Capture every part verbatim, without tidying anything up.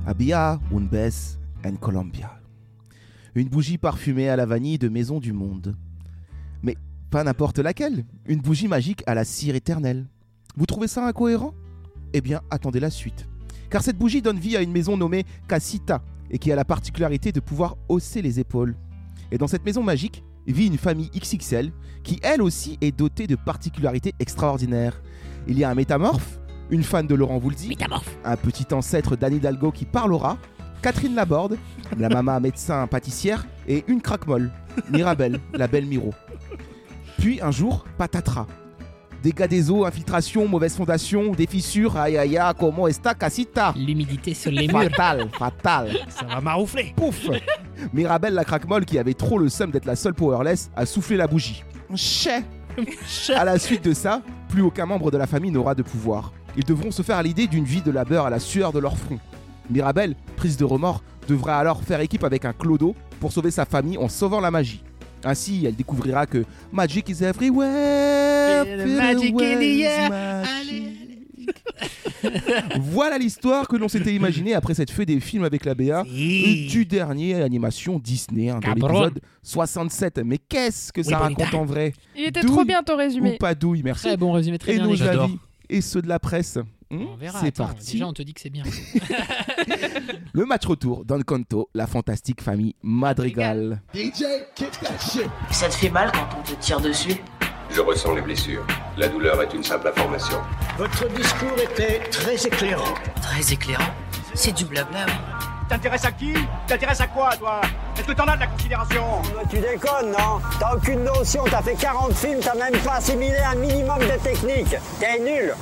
Había un vez en Colombia. Une bougie parfumée à la vanille de Maison du Monde. Mais pas n'importe laquelle, une bougie magique à la cire éternelle. Vous trouvez ça incohérent ? Eh bien, attendez la suite. Car cette bougie donne vie à une maison nommée Casita et qui a la particularité de pouvoir hausser les épaules. Et dans cette maison magique vit une famille X X L qui elle aussi est dotée de particularités extraordinaires. Il y a un métamorphe, une fan de Laurent Voulzy, Métamorphe. un petit ancêtre d'Anne Hidalgo qui parlera, Catherine Laborde, la maman médecin pâtissière et une craque-molle, Mirabelle, la belle Miro. Puis un jour, patatras. Dégâts des eaux, infiltration, mauvaise fondation, des fissures, aïe aïe aïe, comment est-ce Casita ? L'humidité sur les murs. Fatal, fatal. Ça va maroufler. Pouf. Mirabelle, la craque-molle, qui avait trop le seum d'être la seule powerless, a soufflé la bougie. Chais. À la suite de ça, plus aucun membre de la famille n'aura de pouvoir. Ils devront se faire à l'idée d'une vie de labeur à la sueur de leur front. Mirabelle, prise de remords, devra alors faire équipe avec un clodo pour sauver sa famille en sauvant la magie. Ainsi, elle découvrira que Magic is everywhere. The magic in the air. Magic. Voilà l'histoire que l'on s'était imaginé après cette feuille des films avec la B A Si. du dernier animation Disney, hein, de Cabron. l'épisode soixante-sept. Mais qu'est-ce que ça Oui, raconte bonita. en vrai ? Il était Douille trop bien ton Ou résumé. pas douille, merci. Très bon résumé, très Et bien. nos les gars. J'adore. avis et ceux de la presse. Hmm, On verra. C'est attends, parti. Déjà, on te dit que c'est bien. Le match retour d'Encanto, la fantastique famille Madrigal. Ça te fait mal quand on te tire dessus? Je ressens les blessures. La douleur est une simple information. Votre discours était très éclairant. Très éclairant. C'est du blabla, oui. T'intéresses à qui? T'intéresses à quoi, toi? Est-ce que t'en as de la considération? Tu déconnes, non? T'as aucune notion, t'as fait quarante films, t'as même pas assimilé un minimum de technique. T'es nul.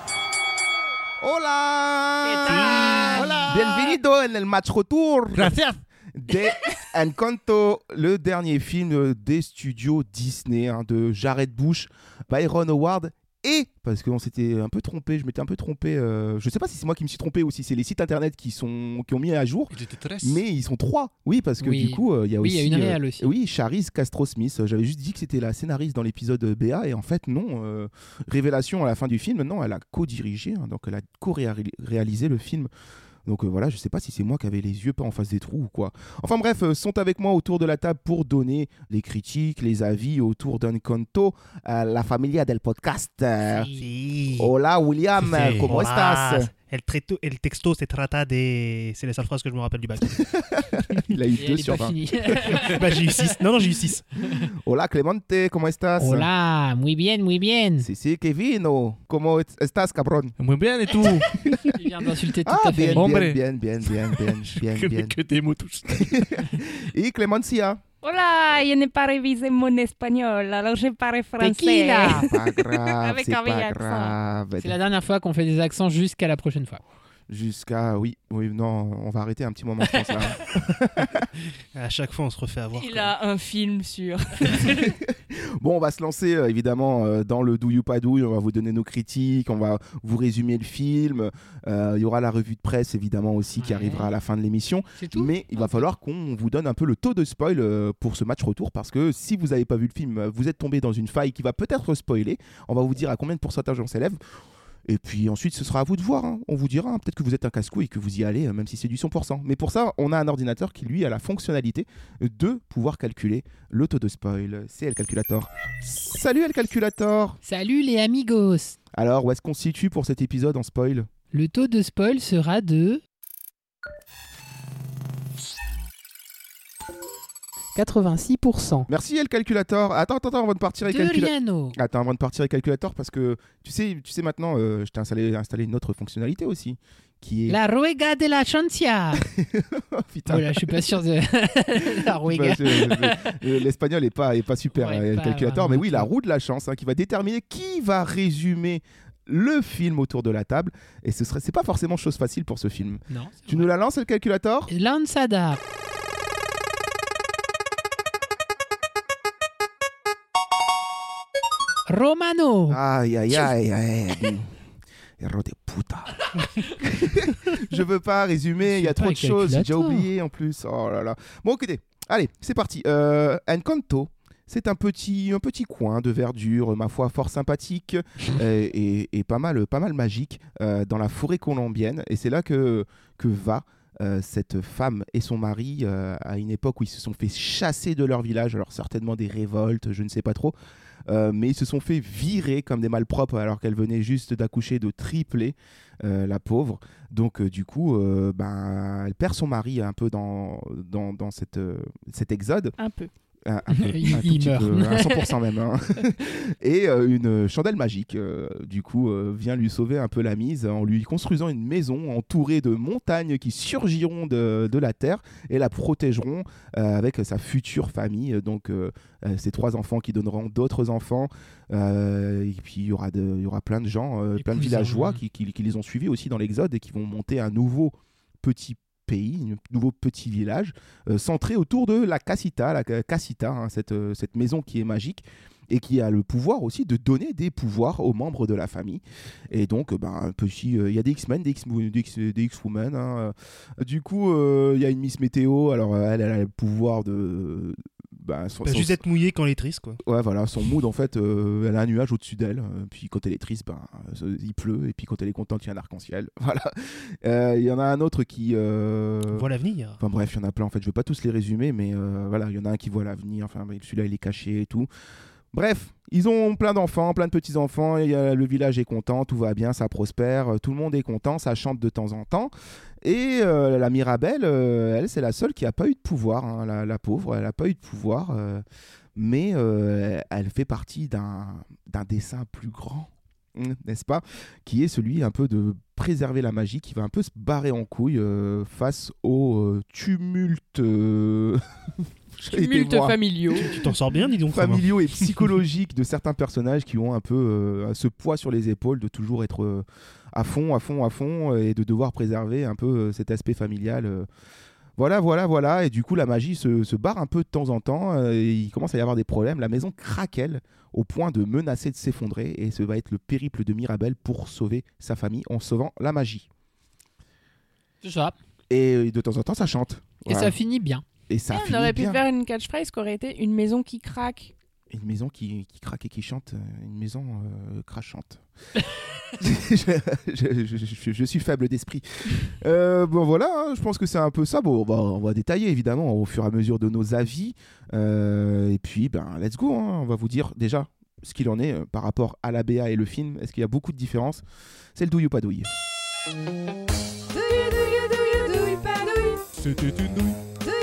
Hola! Hola! Bienvenido en el match retour Gracias. de Encanto, le dernier film des studios Disney, hein, de Jared Bush, Byron Howard et, parce qu'on s'était un peu trompé, je m'étais un peu trompé, euh, je sais pas si c'est moi qui me suis trompé ou si c'est les sites internet qui, sont, qui ont mis à jour, mais ils sont trois, oui, parce que Oui. du coup, il euh, y a Oui, aussi... il y a une euh, réal aussi. Oui, Charisse Castro-Smith, j'avais juste dit que c'était la scénariste dans l'épisode B A, et en fait, non, euh, révélation à la fin du film, non, elle a co-dirigé, hein, donc elle a co-réalisé le film. Donc euh, voilà, je sais pas si c'est moi qui avais les yeux pas en face des trous ou quoi. Enfin bref, euh, sont avec moi autour de la table pour donner les critiques, les avis autour d'Encanto, euh, la familia del podcast. Euh, Si. Hola William, Si. ¿cómo Hola. estás? El, treto- el texto se trata de... C'est la seule phrase que je me rappelle du bac. Il a eu Et deux elle est sur pas vingt. finie. Bah, j'ai eu six. Non, non, j'ai eu six. Hola Clemente, ¿cómo estás? Hola, muy bien, muy bien. Si, si, Kevino, ¿cómo est- estás, cabrón? Muy bien et tout. Il vient d'insulter toute Ah, ta bien, famille. bien, Hombre. bien, bien, bien, bien, bien, que, bien. que des mots tous. Et Clemencia? Hola, je n'ai pas révisé mon espagnol, alors je parle français. Tequila. Pas grave, Avec c'est un pas accent. grave. C'est la dernière fois qu'on fait des accents jusqu'à la prochaine fois. Jusqu'à... Oui, oui, non, on va arrêter un petit moment, je pense, là. À chaque fois, on se refait avoir. Il quoi. a un film sur. Bon, on va se lancer euh, évidemment euh, dans le douille ou pas douille. On va vous donner nos critiques, on va vous résumer le film. Euh, Il y aura la revue de presse évidemment aussi qui Ouais. arrivera à la fin de l'émission. C'est tout. Mais il va falloir qu'on vous donne un peu le taux de spoil euh, pour ce match retour parce que si vous n'avez pas vu le film, euh, vous êtes tombé dans une faille qui va peut-être spoiler. On va vous dire à combien de pourcentage on s'élève. Et puis ensuite, ce sera à vous de voir. Hein. On vous dira, hein, peut-être que vous êtes un casse-couille et que vous y allez, euh, même si c'est du cent pour cent. Mais pour ça, on a un ordinateur qui, lui, a la fonctionnalité de pouvoir calculer le taux de spoil. C'est El Calculator. Salut El Calculator. Salut les amigos. Alors, où est-ce qu'on se situe pour cet épisode en spoil ? Le taux de spoil sera de quatre-vingt-six pour cent. Merci El Calculator. Attends, attends, attends, avant de partir avec De Calculator. Riano. Attends, avant de partir avec Calculator, parce que tu sais, tu sais maintenant, euh, je t'ai installé, installé une autre fonctionnalité aussi, qui est... La Ruega de la Chancia. Oh, putain. Oh là, je suis pas sûr de la Ruega. Bah, je- je- l'espagnol est pas, est pas super, Ouais, euh, le pas calculateur, mais vraiment oui, la tout. roue de la chance, hein, qui va déterminer qui va résumer le film autour de la table. Et ce serait, c'est pas forcément chose facile pour ce film. Non. c'est Tu vrai. nous la lances, le calculateur ? Lanzada. Romano. Aïe, aïe, aïe, aïe. Héros de puta. Je veux pas résumer, il y a C'est trop pas de choses, j'ai déjà calculateur. oublié en plus. Oh là là. Bon, écoutez, allez, c'est parti. Euh, Encanto, c'est un petit, un petit coin de verdure, ma foi, fort sympathique euh, et, et pas mal, pas mal magique euh, dans la forêt colombienne. Et c'est là que, que va euh, cette femme et son mari euh, à une époque où ils se sont fait chasser de leur village, alors certainement des révoltes, je ne sais pas trop, euh, mais ils se sont fait virer comme des malpropres alors qu'elle venait juste d'accoucher de triplé, euh, la pauvre. Donc euh, du coup, euh, ben, elle perd son mari un peu dans, dans, dans cette, euh, cet exode. Un peu. Un, un peu, Il- un tout il petit meurt. peu, à cent pour cent même. Hein. Et euh, une chandelle magique, euh, du coup, euh, vient lui sauver un peu la mise en lui construisant une maison entourée de montagnes qui surgiront de, de la terre et la protégeront euh, avec sa future famille. Donc, euh, euh, ces trois enfants qui donneront d'autres enfants. Euh, et puis, il y aura, de, il y aura plein de gens, euh, Les plein de cousins. villageois qui, qui, qui les ont suivis aussi dans l'Exode et qui vont monter un nouveau petit pays, un nouveau petit village euh, centré autour de la Casita, la Casita, hein, cette, euh, cette maison qui est magique et qui a le pouvoir aussi de donner des pouvoirs aux membres de la famille. Et donc, euh, ben, un petit, il euh, y a des X-Men, des, X, des, X, des X-Women. Hein, euh, du coup, il euh, y a une Miss Météo. Alors, elle, elle a le pouvoir de... Ben, son, Bah, son- juste être mouillé quand elle est triste, quoi. Ouais, voilà, son mood, en fait, euh, elle a un nuage au-dessus d'elle. euh, puis quand elle est triste, ben, euh, il pleut. Et puis quand elle est contente, il y a un arc-en-ciel. Voilà. Euh, Il y en a un autre qui... euh, Voit l'avenir. Enfin bref, il y en a plein. En fait, je ne vais pas tous les résumer, mais euh, voilà, il y en a un qui voit l'avenir. Enfin, celui-là, il est caché et tout. Bref, ils ont plein d'enfants, plein de petits-enfants. Et, euh, le village est content, tout va bien, ça prospère. euh, Tout le monde est content, ça chante de temps en temps. Et euh, la Mirabelle, euh, elle, c'est la seule qui n'a pas eu de pouvoir. Hein, la, la pauvre, elle n'a pas eu de pouvoir. euh, mais euh, elle fait partie d'un d'un dessein plus grand, n'est-ce pas, qui est celui un peu de préserver la magie, qui va un peu se barrer en couille euh, face au euh, tumulte euh, j'allais Tumulte voir, familiaux. Tu t'en sors bien, dis donc. ça va. familiaux et psychologiques de certains personnages qui ont un peu euh, ce poids sur les épaules de toujours être euh, à fond, à fond, à fond euh, et de devoir préserver un peu euh, cet aspect familial. euh. Voilà, voilà, voilà. Et du coup, la magie se, se barre un peu de temps en temps. euh, et il commence à y avoir des problèmes. La maison craquelle au point de menacer de s'effondrer. Et ce va être le périple de Mirabelle pour sauver sa famille en sauvant la magie. C'est ça. Et de temps en temps, ça chante. Et Voilà. ça finit bien. Et ça on finit aurait pu bien. faire une catchphrase qui aurait été une maison qui craque. Une maison qui, qui craque et qui chante. euh, Une maison euh, crachante. je, je- je- je- je suis faible d'esprit. Euh, bon voilà, hein, je pense que c'est un peu ça. Bon, on va, on va détailler évidemment au fur et à mesure de nos avis. Euh, et puis, ben, let's go. Hein, on va vous dire déjà ce qu'il en est euh, par rapport à la B A et le film. Est-ce qu'il y a beaucoup de différences? C'est le douille ou pas douille. C'était une douille.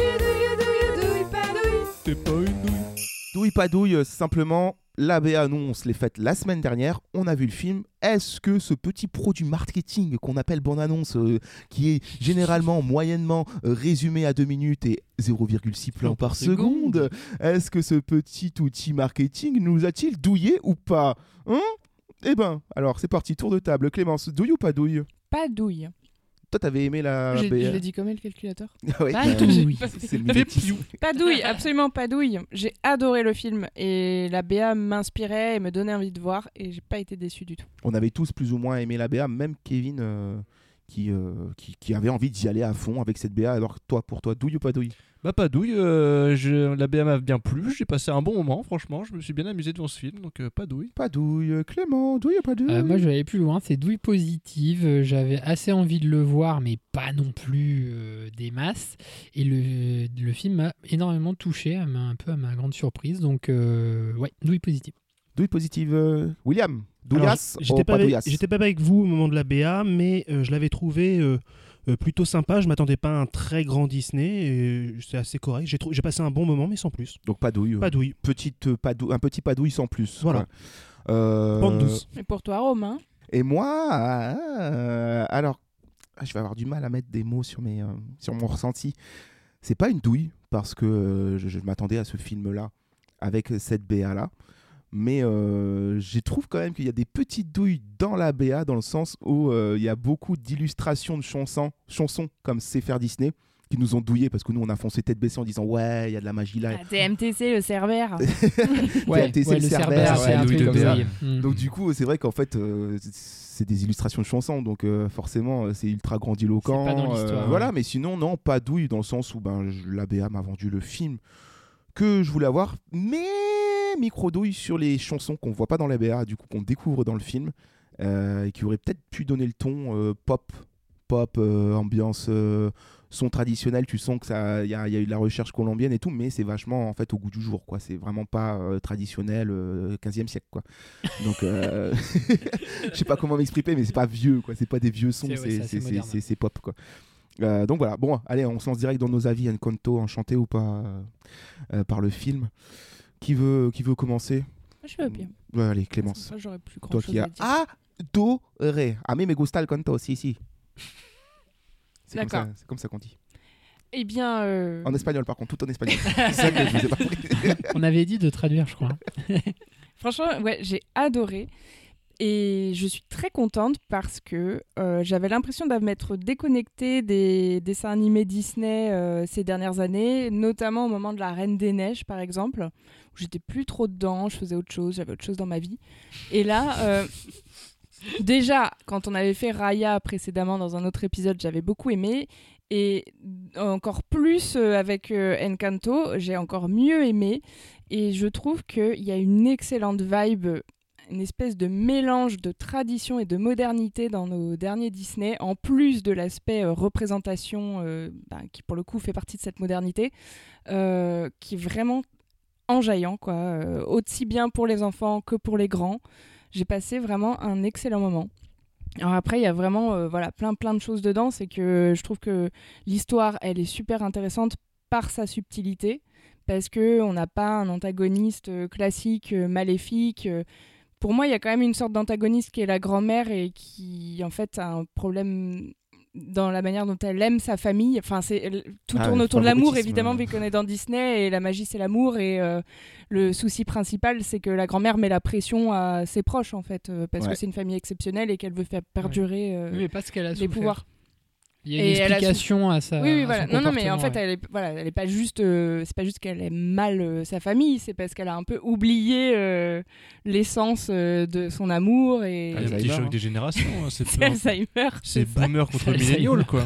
C'était pas une douille. Douille pas douille, euh, simplement, la B A, nous, on se l'est faite la semaine dernière, on a vu le film. Est-ce que ce petit produit marketing qu'on appelle bande-annonce, euh, qui est généralement, moyennement euh, résumé à deux minutes et zéro virgule six plans par seconde, est-ce que ce petit outil marketing nous a-t-il douillé ou pas? Hein? Eh ben, alors c'est parti, tour de table. Clémence, douille ou pas douille? Pas douille. Toi, t'avais aimé la J'ai- B A? Je l'ai dit comme le calculateur. Ouais, Pas bah, douille. c'est- c'est le mimétisme. Pas douille, absolument pas douille. J'ai adoré le film et la B A m'inspirait et me donnait envie de voir et j'ai pas été déçue du tout. On avait tous plus ou moins aimé la B A, même Kevin euh, qui, euh, qui, qui avait envie d'y aller à fond avec cette B A. Alors toi, pour toi, douille ou pas douille? Bah pas douille, euh, je- la B A m'a bien plu, j'ai passé un bon moment, franchement, je me suis bien amusé devant ce film, donc euh, pas douille. Pas douille. Clément, douille ou pas douille? Euh, moi, je vais aller plus loin. C'est douille positive. Euh, J'avais assez envie de le voir, mais pas non plus euh, des masses. Et le, le film m'a énormément touché, à ma- un peu à ma grande surprise. Donc, euh, ouais, douille positive. Douille positive. euh, William, Alors, douillasse J'étais ou pas, pas avec- douillasse? j'étais pas avec vous au moment de la B A, mais euh, je l'avais trouvé euh, euh, plutôt sympa. Je m'attendais pas à un très grand Disney. Et c'est assez correct. J'ai, trou- j'ai passé un bon moment, mais sans plus. Donc pas douille. Pas euh, douille. Petite, euh, pas dou- un petit pas douille sans plus. Voilà. quoi. Euh, Pente douce. Et pour toi, Romain? Et moi, euh, alors, ah, je vais avoir du mal à mettre des mots sur, mes, euh, sur mon ressenti. C'est pas une douille, parce que euh, je, je m'attendais à ce film-là, avec cette B A-là. Mais euh, je trouve quand même qu'il y a des petites douilles dans la B A, dans le sens où euh, il y a beaucoup d'illustrations de chansons, chansons comme c'est faire Disney, qui nous ont douillé, parce que nous, on a foncé tête baissée en disant « Ouais, il y a de la magie là. » Ah, T M T C, le Cerbère. Ouais, T M T C, ouais, le le Cerbère, Cerbère, c'est ouais, un douille truc de comme B A. ça. Mm. Donc du coup, c'est vrai qu'en fait, euh, c'est des illustrations de chansons, donc euh, forcément, euh, c'est ultra grandiloquent. C'est pas dans l'histoire, euh, ouais. Voilà, mais sinon, non, pas douille, dans le sens où ben, je- la B A m'a vendu le film que je voulais avoir, mais micro douille sur les chansons qu'on voit pas dans la B A, du coup qu'on découvre dans le film, euh, et qui aurait peut-être pu donner le ton euh, pop, pop, euh, ambiance euh, son traditionnel, tu sens que ça, il y, y a eu de la recherche colombienne et tout, mais c'est vachement en fait au goût du jour, quoi. C'est vraiment pas euh, traditionnel euh, quinzième siècle, quoi. Donc, euh... je sais pas comment m'exprimer, mais c'est pas vieux, quoi. C'est pas des vieux sons, c'est, c'est, c'est, ouais, c'est, c'est, c'est, c'est pop, quoi. Euh, donc voilà, bon, allez, on se lance direct dans nos avis. Encanto, enchanté ou pas euh, euh, par le film. Qui veut, qui veut commencer? Je veux bien. Ouais, allez, Clémence. Moi, j'aurais plus grand Toi chose qui à as dire. adoré. A mí me gusta el canto, si, si. C'est comme D'accord. ça, c'est comme ça qu'on dit. Eh bien. euh, En espagnol, par contre, tout en espagnol. C'est ça que je vous ai pas pris. On avait dit de traduire, je crois. Franchement, ouais, j'ai adoré. Et je suis très contente parce que euh, j'avais l'impression d'être déconnectée des dessins animés Disney euh, ces dernières années, notamment au moment de La Reine des Neiges, par exemple, où j'étais plus trop dedans, je faisais autre chose, j'avais autre chose dans ma vie. Et là, euh, déjà, quand on avait fait Raya précédemment dans un autre épisode, j'avais beaucoup aimé. Et encore plus euh, avec euh, Encanto, j'ai encore mieux aimé. Et je trouve qu'il y a une excellente vibe, une espèce de mélange de tradition et de modernité dans nos derniers Disney, en plus de l'aspect euh, représentation, euh, bah, qui pour le coup fait partie de cette modernité, euh, qui est vraiment enjaillant, quoi, euh, aussi bien pour les enfants que pour les grands. J'ai passé vraiment un excellent moment. Alors après, il y a vraiment euh, voilà, plein, plein de choses dedans. C'est que je trouve que l'histoire, elle est super intéressante par sa subtilité, parce qu'on n'a pas un antagoniste euh, classique, euh, maléfique. Euh, Pour moi, il y a quand même une sorte d'antagoniste qui est la grand-mère et qui, en fait, a un problème dans la manière dont elle aime sa famille. Enfin, c'est, elle- tout Ah, tourne le autour de l'amour, favoritisme, évidemment, euh. vu qu'on est dans Disney, et la magie, c'est l'amour. Et euh, le souci principal, c'est que la grand-mère met la pression à ses proches, en fait, euh, parce Ouais. que c'est une famille exceptionnelle et qu'elle veut faire perdurer euh, Oui, mais parce qu'elle a les souffert. pouvoirs. Il y a une Et elle a explication à ça. Oui, oui, voilà. Non, non, mais en fait, elle... elle est, voilà, elle est pas juste, euh, c'est pas juste qu'elle aime mal euh, sa famille, c'est parce qu'elle a un peu oublié euh, l'essence euh, de son amour et Ah, il y a un petit Alzheimer, choc hein. des générations. hein, C'est c'est peu- Alzheimer. c'est c'est ça. boomer contre C'est Alzheimer. millénial, quoi.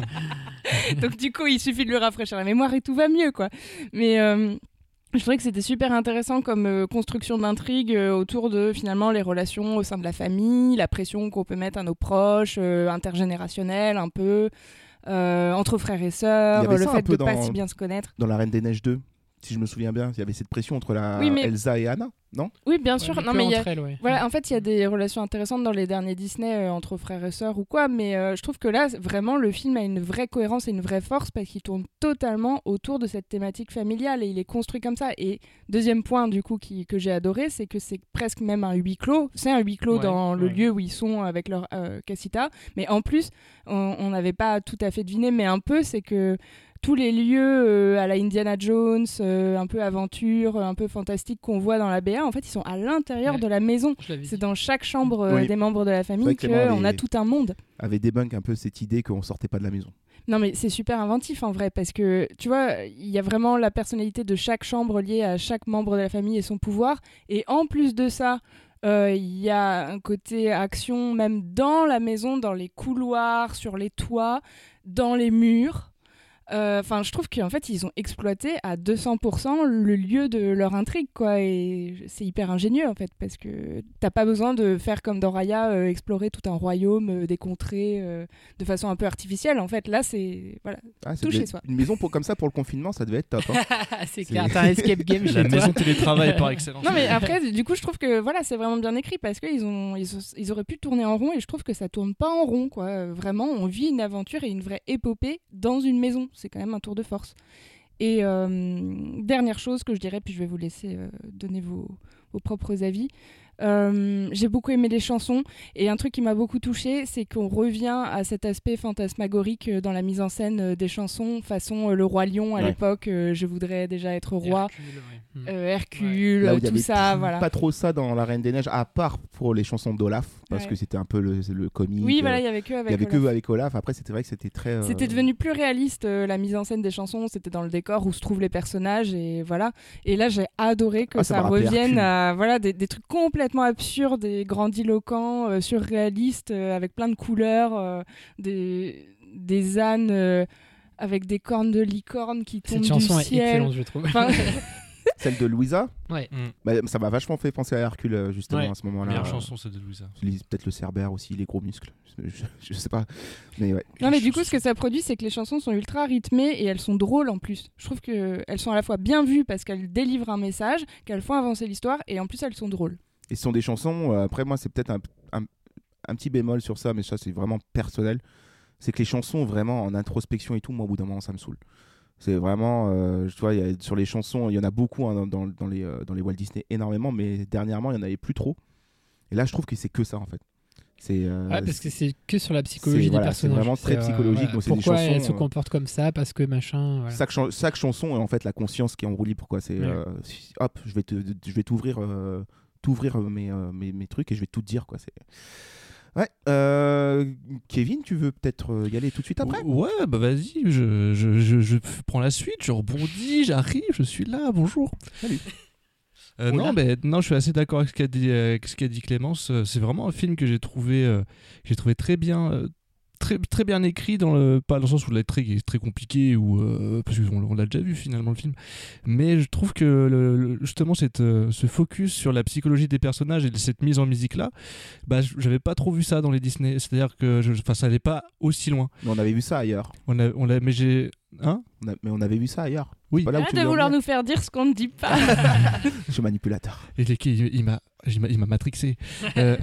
Donc du coup, il suffit de lui rafraîchir la mémoire et tout va mieux, quoi. Mais euh, je trouvais que c'était super intéressant comme euh, construction d'intrigue euh, autour de finalement les relations au sein de la famille, la pression qu'on peut mettre à nos proches, euh, intergénérationnelle un peu, euh, entre frères et Il y sœurs, avait le ça un fait peu de pas dans- si bien se connaître. Dans La Reine des Neiges deux, si je me souviens bien, il y avait cette pression entre la Oui, mais- Elsa et Anna, non? Oui, bien sûr. Ouais, non, que mais il y a- entre elles, ouais. Voilà, en fait, il y a des relations intéressantes dans les derniers Disney euh, entre frères et sœurs ou quoi, mais euh, je trouve que là, vraiment, le film a une vraie cohérence et une vraie force parce qu'il tourne totalement autour de cette thématique familiale et il est construit comme ça. Et deuxième point, du coup, qui, que j'ai adoré, c'est que c'est presque même un huis clos. C'est un huis clos Ouais, dans le ouais. lieu où ils sont avec leur euh, casita, mais en plus, on n'avait pas tout à fait deviné, mais un peu, c'est que tous les lieux euh, à la Indiana Jones, euh, un peu aventure, un peu fantastique qu'on voit dans la B A, en fait, ils sont à l'intérieur Ouais. de la maison. Je l'avais C'est dit. dans chaque chambre euh, Oui. des membres de la famille vrai que Clément qu'on a avait- tout un monde. Avait débunk un peu cette idée qu'on sortait pas de la maison. Non, mais c'est super inventif en vrai, parce que tu vois, il y a vraiment la personnalité de chaque chambre liée à chaque membre de la famille et son pouvoir. Et en plus de ça, euh, il y a un côté action même dans la maison, dans les couloirs, sur les toits, dans les murs. Enfin, je trouve qu'en fait, ils ont exploité à deux cents pour cent le lieu de leur intrigue, quoi. Et c'est hyper ingénieux, en fait, parce que t'as pas besoin de faire comme dans Raya, euh, explorer tout un royaume, euh, des contrées, euh, de façon un peu artificielle. En fait, là, c'est voilà, Ah, ça Tout devait chez être- soi. Une maison pour, comme ça pour le confinement, ça devait être top. hein. c'est C'est- clair, t'as un escape game La chez toi. maison télétravail par excellence. Non, mais après, du coup, je trouve que voilà, c'est vraiment bien écrit parce qu'ils ont, ils, ils auraient pu tourner en rond et je trouve que ça tourne pas en rond, quoi. Euh, Vraiment, on vit une aventure et une vraie épopée dans une maison. C'est quand même un tour de force. Et euh, dernière chose que je dirais, puis je vais vous laisser euh, donner vos, vos propres avis. Euh, j'ai beaucoup aimé les chansons et un truc qui m'a beaucoup touchée, c'est qu'on revient à cet aspect fantasmagorique euh, dans la mise en scène euh, des chansons, façon euh, le roi lion à Ouais. l'époque, euh, je voudrais déjà être roi, Hercule, ouais. Hmm. euh, Hercule, Là où euh, il y tout avait ça, plus- voilà. pas trop ça dans La Reine des Neiges, à part pour les chansons d'Olaf, parce Ouais. que c'était un peu le, le comique. Oui, euh, voilà, il y avait que avec il y avait Olaf. que avec Olaf. Après, c'était vrai que c'était très. euh, C'était devenu plus réaliste, euh, la mise en scène des chansons, c'était dans le décor où se trouvent les personnages et voilà. Et là, j'ai adoré que Ah, ça ça, m'a rappelé revienne Hercule. à voilà, des, des trucs complètement absurdes et grandiloquents, euh, surréalistes, euh, avec plein de couleurs, euh, des, des ânes euh, avec des cornes de licorne qui tombent Cette chanson du est ciel. excellente, je trouve. Enfin, Celle de Louisa. Ouais. Mm. Bah, ça m'a vachement fait penser à Hercule justement Ouais. à ce moment-là. Meilleure Euh, chanson, c'est de Louisa. Peut-être le Cerbère aussi, les gros muscles. Je, je, je sais pas. Mais ouais. Non, mais du coup, ce que ça produit, c'est que les chansons sont ultra rythmées et elles sont drôles en plus. Je trouve qu'elles sont à la fois bien vues parce qu'elles délivrent un message, qu'elles font avancer l'histoire et en plus elles sont drôles. Et ce sont des chansons. Euh, après, moi, c'est peut-être un, un, un petit bémol sur ça, mais ça, c'est vraiment personnel. C'est que les chansons, vraiment, en introspection et tout, moi, au bout d'un moment, ça me saoule. C'est vraiment. Euh, tu vois, y a, sur les chansons, il y en a beaucoup hein, dans, dans, les, euh, dans les Walt Disney, énormément, mais dernièrement, il n'y en avait plus trop. Et là, je trouve que c'est que ça, en fait. C'est, euh, Ouais, parce que c'est que sur la psychologie c'est- des voilà, c'est personnages. vraiment très euh, psychologique, voilà. donc c'est des Pourquoi chansons, elle se euh, comporte comme ça, parce que machin. Voilà. Chaque, chan- chaque chanson est en fait la conscience qui est en roue libre. Pourquoi c'est Ouais. euh, si- hop, je vais te, je vais t'ouvrir, euh, t'ouvrir mes, euh, mes, mes trucs et je vais tout te dire quoi. C'est ouais. euh, Kevin, tu veux peut-être euh, y aller tout de suite après? Ouais, bah vas-y, je, je, je, je prends la suite, je rebondis, j'arrive, je suis là, bonjour. Salut. Euh, non, mais non, je suis assez d'accord avec ce qu'a dit, euh, avec ce qu'a dit Clémence. Euh, C'est vraiment un film que j'ai trouvé, euh, que j'ai trouvé très bien, euh, très, très bien écrit, dans le, pas dans le sens où il est très, très compliqué, ou, euh, parce qu'on on l'a déjà vu finalement le film. Mais je trouve que le, le- justement cette, euh, ce focus sur la psychologie des personnages et cette mise en musique là, bah, j'avais pas trop vu ça dans les Disney. C'est-à-dire que je, enfin, ça allait pas aussi loin. Mais on avait vu ça ailleurs. On a, on l'a, mais j'ai, hein? On a- mais on avait vu ça ailleurs. Oui. C'est pas là où Arrête tu de voulais en vouloir venir. nous faire dire ce qu'on ne dit pas. Je suis manipulateur. Et les- il, il m'a, il m'a, il m'a matrixé. Euh,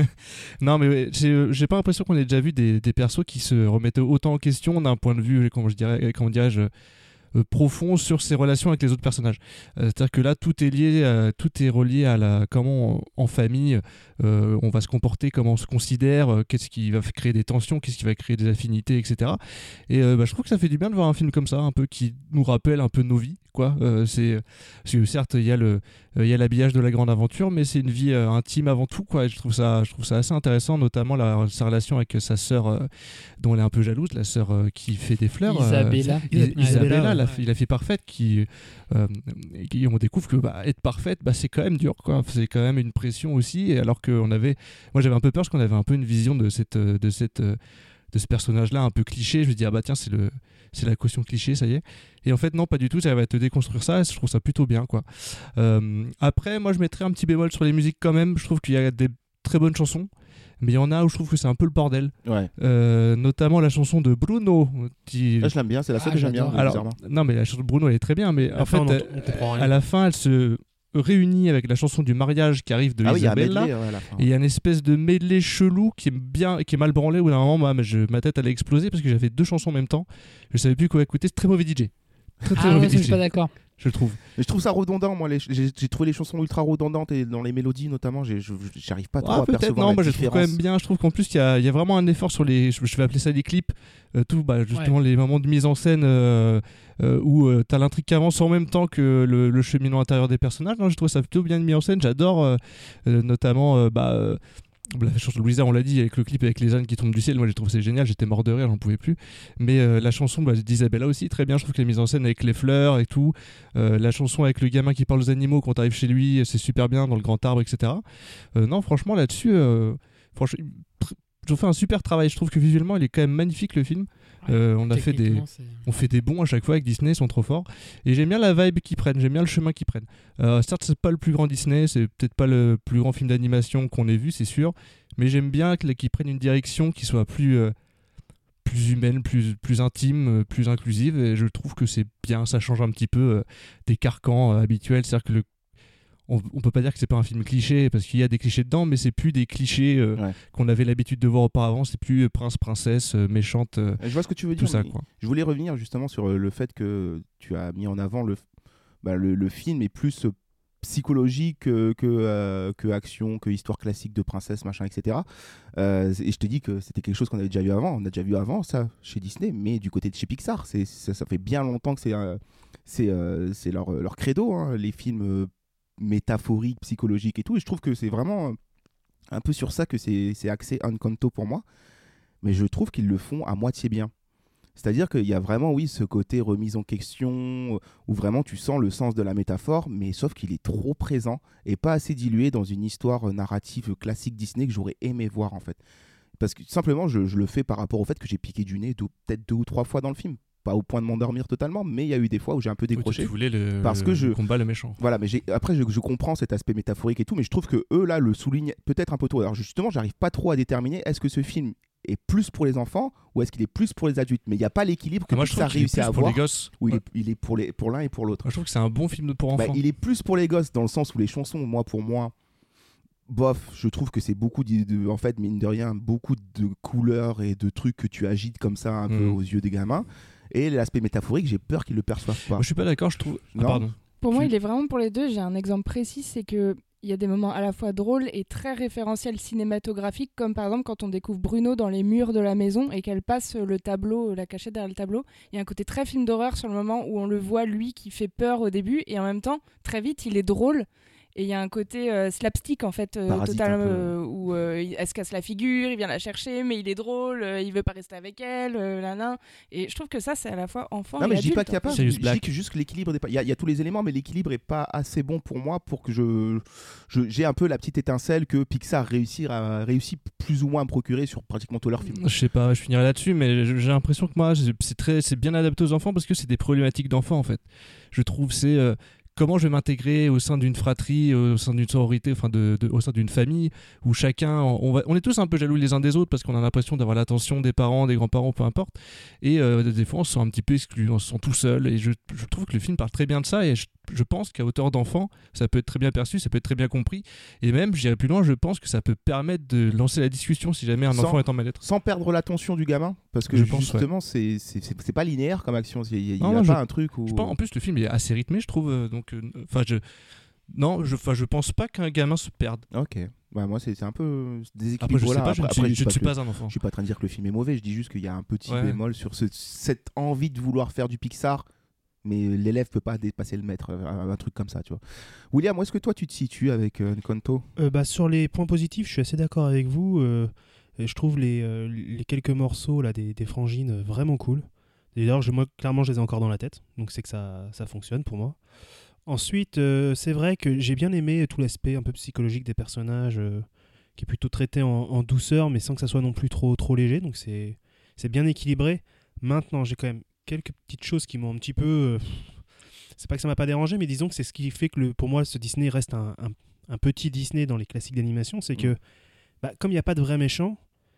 non, mais ouais, j'ai, j'ai pas l'impression qu'on ait déjà vu des, des persos qui se remettaient autant en question d'un point de vue, comment je dirais, comment dirais-je, euh, profond sur ses relations avec les autres personnages. Euh, c'est-à-dire que là, tout est lié, euh, tout est relié à la comment en, en famille euh, on va se comporter, comment on se considère, euh, qu'est-ce qui va f- créer des tensions, qu'est-ce qui va créer des affinités, et cetera. Et euh, bah, je trouve que ça fait du bien de voir un film comme ça, un peu qui nous rappelle un peu nos vies, quoi. Euh, c'est parce que certes, il y a le, euh, il y a l'habillage de la grande aventure, mais c'est une vie euh, intime avant tout, quoi. Et je trouve ça, je trouve ça assez intéressant, notamment la, sa relation avec sa sœur, euh, dont elle est un peu jalouse, la sœur euh, qui fait des fleurs. euh, Isabella. Is- Ouais. Isabella, la, Ouais. fi- la fille parfaite, qui, euh, et qui- on découvre que bah, être parfaite, bah, c'est quand même dur, quoi. C'est quand même une pression aussi. Et alors qu'on avait, moi j'avais un peu peur parce qu'on avait un peu une vision de cette, euh, de cette, euh, de ce personnage-là un peu cliché. Je me dis ah bah tiens c'est le, c'est la caution cliché, ça y est. Et en fait non, pas du tout. J'arrive à te déconstruire ça. Et je trouve ça plutôt bien, quoi. Euh, après, moi je mettrais un petit bémol sur les musiques quand même. Je trouve qu'il y a des très bonnes chansons. Mais il y en a où je trouve que c'est un peu le bordel. Ouais. Euh, notamment la chanson de Bruno. Qui... Là, je l'aime bien. C'est la seule Ah, que j'aime bien. j'adore. Alors, bizarrement. non, mais la chanson de Bruno, elle est très bien, mais À en la fin, fait, on elle- entend- on comprend rien. à la fin, elle se réunit avec la chanson du mariage qui arrive de Ah oui, il y a un Isabella. medley, ouais, à la fin. Et il y a une espèce de medley chelou qui est bien, qui est mal branlé. Où d'un moment, moi, mais je- ma tête allait exploser parce que j'avais deux chansons en même temps. Je savais plus quoi écouter. C'est très mauvais D J. Très très Ah mauvais ouais, ça, je D suis pas J. d'accord. Je le trouve. Mais je trouve ça redondant, moi. les- J'ai j'ai trouvé les chansons ultra redondantes et dans les mélodies notamment, j'ai- je- j'arrive pas trop Ah, à peut-être percevoir non, la moi je trouve quand différence. même bien. Je trouve qu'en plus il y a, il y a vraiment un effort sur les, je, je vais appeler ça des clips, euh, tout, bah, justement les moments de mise en scène euh, euh, où euh, t'as l'intrigue qui avance en même temps que le, le cheminement intérieur des personnages. Non, je trouve ça plutôt bien mis en scène. J'adore euh, euh, notamment euh, bah, euh, la chanson de Louisa, on l'a dit, avec le clip avec les ânes qui tombent du ciel. Moi j'ai trouvé ça génial, j'étais mort de rire, j'en pouvais plus. Mais euh, la chanson bah, d'Isabella aussi, très bien. Je trouve que la mise en scène avec les fleurs et tout, euh, la chanson avec le gamin qui parle aux animaux quand t'arrives chez lui, c'est super bien dans le grand arbre, et cetera. Euh, non, franchement là-dessus, euh, franchement, tr- ils ont fait un super travail. Je trouve que visuellement il est quand même magnifique le film. Euh, on a fait des, Techniquement, c'est- on fait des bons à chaque fois avec Disney, ils sont trop forts. Et j'aime bien la vibe qu'ils prennent, j'aime bien le chemin qu'ils prennent. Euh, certes, c'est pas le plus grand Disney, c'est peut-être pas le plus grand film d'animation qu'on ait vu, c'est sûr. Mais j'aime bien que- qu'ils prennent une direction qui soit plus, euh, plus humaine, plus, plus intime, euh, plus inclusive. Et je trouve que c'est bien, ça change un petit peu euh, des carcans euh, habituels. C'est-à-dire que le on, on peut pas dire que c'est pas un film cliché parce qu'il y a des clichés dedans, mais c'est plus des clichés euh, Ouais. qu'on avait l'habitude de voir auparavant. C'est plus euh, prince, princesse, euh, méchante, euh, Je vois ce que tu veux tout dire. ça, mais quoi. Je voulais revenir justement sur euh, le fait que tu as mis en avant le, bah, le, le film est plus euh, psychologique que, que, euh, que action, que histoire classique de princesse, machin, et cetera. Euh, et je te dis que c'était quelque chose qu'on avait déjà vu avant. On a déjà vu avant ça chez Disney, mais du côté de chez Pixar, c'est, ça, ça fait bien longtemps que c'est, euh, c'est, euh, c'est leur, leur credo, hein, les films euh, métaphoriques, psychologiques et tout. Et je trouve que c'est vraiment euh, un peu sur ça que c'est, c'est axé Encanto pour moi. Mais je trouve qu'ils le font à moitié bien. C'est-à-dire qu'il y a vraiment, oui, ce côté remise en question, où vraiment tu sens le sens de la métaphore, mais sauf qu'il est trop présent et pas assez dilué dans une histoire narrative classique Disney que j'aurais aimé voir, en fait. Parce que simplement, je, je le fais par rapport au fait que j'ai piqué du nez deux- peut-être deux ou trois fois dans le film. pas au point de m'endormir totalement, mais il y a eu des fois où j'ai un peu décroché. Oui, tu voulais le, parce que je le combat le méchant. Voilà, mais j'ai... après je, je comprends cet aspect métaphorique et tout, mais je trouve que eux là le soulignent peut-être un peu trop. Alors justement, j'arrive pas trop à déterminer est-ce que ce film est plus pour les enfants ou est-ce qu'il est plus pour les adultes, mais il n'y a pas l'équilibre que moi, Pixar réussit à pour avoir les gosses. où il, Ouais. est, il est pour, les, pour l'un et pour l'autre. Moi, je trouve que c'est un bon film pour enfants. Bah, il est plus pour les gosses dans le sens où les chansons, moi pour moi, bof, je trouve que c'est beaucoup de, de- en fait, mine de rien, beaucoup de couleurs et de trucs que tu agites comme ça un peu Mm. aux yeux des gamins. Et l'aspect métaphorique, j'ai peur qu'ils le perçoivent pas. Moi, je suis pas d'accord, je trouve. Ah, Non. pardon. Pour moi, Tu- il est vraiment pour les deux. J'ai un exemple précis, c'est que il y a des moments à la fois drôles et très référentiels cinématographiques, comme par exemple quand on découvre Bruno dans les murs de la maison et qu'elle passe le tableau, la cachette derrière le tableau. Il y a un côté très film d'horreur sur le moment où on le voit lui qui fait peur au début et en même temps, très vite, il est drôle. Et il y a un côté euh, slapstick en fait, euh, Parasite, total, un peu. euh, où euh, il- elle se casse la figure, il vient la chercher, mais il est drôle, euh, il veut pas rester avec elle, euh, là, là. Et je trouve que ça, c'est à la fois enfant Non, et mais je dis adulte. pas qu'il y a pas. Je Sirius dis Black. que juste que l'équilibre n'est pas. Il y, a- il y a tous les éléments, mais l'équilibre est pas assez bon pour moi pour que je, je j'ai un peu la petite étincelle que Pixar réussit à réussit plus ou moins à me procurer sur pratiquement tous leurs films. Je sais pas, je finirai là-dessus, mais j'ai l'impression que moi, c'est très, c'est bien adapté aux enfants parce que c'est des problématiques d'enfants en fait. Je trouve c'est euh, comment je vais m'intégrer au sein d'une fratrie, au sein d'une sororité, enfin de, de- au sein d'une famille où chacun, on, va, on est tous un peu jaloux les uns des autres parce qu'on a l'impression d'avoir l'attention des parents, des grands-parents, peu importe. Et euh, des fois, on se sent un petit peu exclu, on se sent tout seul. Et je, je trouve que le film parle très bien de ça. Et je, je pense qu'à hauteur d'enfant, ça peut être très bien perçu, ça peut être très bien compris. Et même, j'irai plus loin, je pense que ça peut permettre de lancer la discussion si jamais un Sans- enfant est en mal-être. Sans perdre l'attention du gamin, parce que Je pense, justement, c'est c'est c'est- c'est pas linéaire comme action. Il y a, il y a Non, pas non, je- un truc où. Je pense, en plus, le film est assez rythmé, je trouve. euh, donc, enfin, je, non, je, enfin, je pense pas qu'un gamin se perde. Ok. Bah, moi, c'est c'est un peu Après, déséquilibre. je sais là. pas, je ne Après- suis, après, je dis ne pas suis que- pas un enfant. Je suis pas en train de dire que le film est mauvais. Je dis juste qu'il y a un petit Ouais. bémol sur ce- cette envie de vouloir faire du Pixar. Mais l'élève peut pas dépasser le maître, un, un truc comme ça, tu vois. William, où est-ce que toi tu te situes avec euh, Encanto? Euh, bah, sur les points positifs, je suis assez d'accord avec vous. euh, et je trouve les, euh, les quelques morceaux là, des, des frangines euh, vraiment cool. D'ailleurs, je- moi, clairement, je les ai encore dans la tête. Donc, c'est que ça, ça fonctionne pour moi. Ensuite, euh, c'est vrai que j'ai bien aimé tout l'aspect un peu psychologique des personnages, euh, qui est plutôt traité en, en douceur, mais sans que ça soit non plus trop, trop léger. Donc, c'est c'est bien équilibré. Maintenant, j'ai quand même quelques petites choses qui m'ont un petit peu... euh, c'est pas que ça m'a pas dérangé, mais disons que c'est ce qui fait que le, pour moi, ce Disney reste un, un, un petit Disney dans les classiques d'animation. C'est que, bah, comme il n'y a pas de vrai méchant,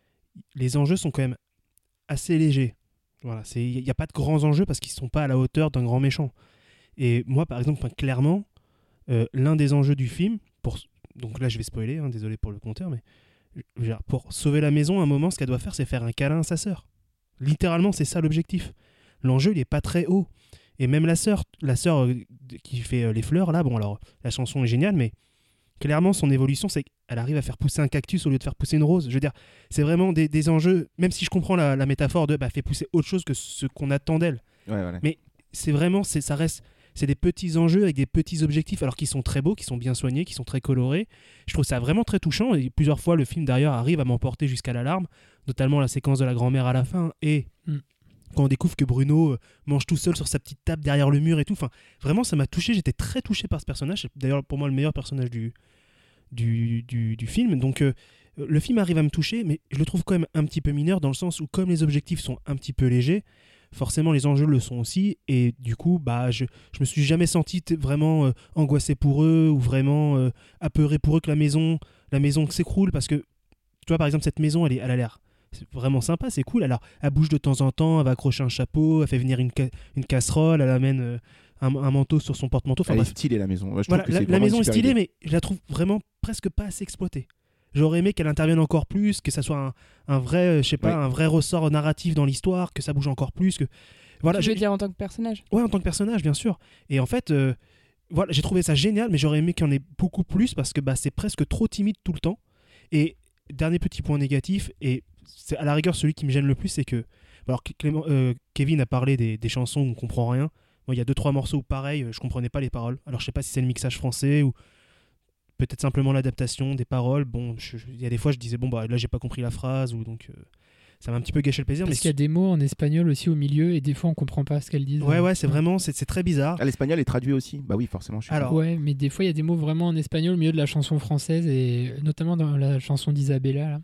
les enjeux sont quand même assez légers. Voilà, il n'y a pas de grands enjeux parce qu'ils ne sont pas à la hauteur d'un grand méchant. Et moi, par exemple, enfin, clairement, euh, l'un des enjeux du film, pour, donc là je vais spoiler, hein, désolé pour le compteur, mais je veux dire, pour sauver la maison, à un moment, ce qu'elle doit faire, c'est faire un câlin à sa sœur. Littéralement, c'est ça l'objectif. L'enjeu, il n'est pas très haut. Et même la sœur, la sœur euh, qui fait euh, les fleurs, là, bon, alors, la chanson est géniale, mais clairement, son évolution, c'est qu'elle arrive à faire pousser un cactus au lieu de faire pousser une rose. Je veux dire, c'est vraiment des, des enjeux, même si je comprends la, la métaphore de bah, fait pousser autre chose que ce qu'on attend d'elle. Ouais, voilà. Mais c'est vraiment, c'est, ça reste, c'est des petits enjeux avec des petits objectifs, alors qu'ils sont très beaux, qui sont bien soignés, qui sont très colorés. Je trouve ça vraiment très touchant, et plusieurs fois, le film, d'ailleurs, arrive à m'emporter jusqu'à la larme, notamment la séquence de la grand-mère à la fin, et Mm. quand on découvre que Bruno euh, mange tout seul sur sa petite table derrière le mur et tout. Enfin, vraiment, ça m'a touché, j'étais très touché par ce personnage. C'est d'ailleurs pour moi le meilleur personnage du, du, du, du film. Donc, euh, le film arrive à me toucher, mais je le trouve quand même un petit peu mineur, dans le sens où, comme les objectifs sont un petit peu légers, forcément les enjeux le sont aussi, et du coup bah je je me suis jamais senti t- vraiment euh, angoissé pour eux, ou vraiment euh, apeuré pour eux que la maison la maison s'écroule, parce que tu vois, par exemple, cette maison, elle, est, elle a l'air c'est vraiment sympa, c'est cool. Alors elle bouge de temps en temps, elle va accrocher un chapeau, elle fait venir une, ca- une casserole, elle amène euh, un, un manteau sur son porte-manteau. Enfin, Elle est bref. stylée, la maison. Ouais, je Voilà, trouve que la, c'est la vraiment maison une est super stylée, idée. mais je la trouve vraiment presque pas assez exploitée. J'aurais aimé qu'elle intervienne encore plus, que ça soit un, un vrai, euh, je sais pas, Oui. un vrai ressort narratif dans l'histoire, que ça bouge encore plus, que voilà. Tu veux j'ai- dire en tant que personnage? Ouais, en tant que personnage, bien sûr. Et en fait, euh, voilà, j'ai trouvé ça génial, mais j'aurais aimé qu'il y en ait beaucoup plus, parce que bah, c'est presque trop timide tout le temps. Et dernier petit point négatif, et c'est à la rigueur celui qui me gêne le plus, c'est que alors Clément, euh, Kevin a parlé des, des chansons où on comprend rien. Moi, il y a deux trois morceaux où pareil, je comprenais pas les paroles. Alors je sais pas si c'est le mixage français ou peut-être simplement l'adaptation des paroles. Bon, je- je- il y a des fois je disais bon bah là j'ai pas compris la phrase, ou donc euh, ça m'a un petit peu gâché le plaisir. Parce mais qu'il y a des mots en espagnol aussi au milieu et des fois on comprend pas ce qu'elles disent. ouais ouais, c'est vraiment c'est, c'est très bizarre. Ah, l'espagnol est traduit aussi. Bah oui, forcément. Je suis Alors, Ouais, mais des fois il y a des mots vraiment en espagnol au milieu de la chanson française et notamment dans la chanson d'Isabella. Là.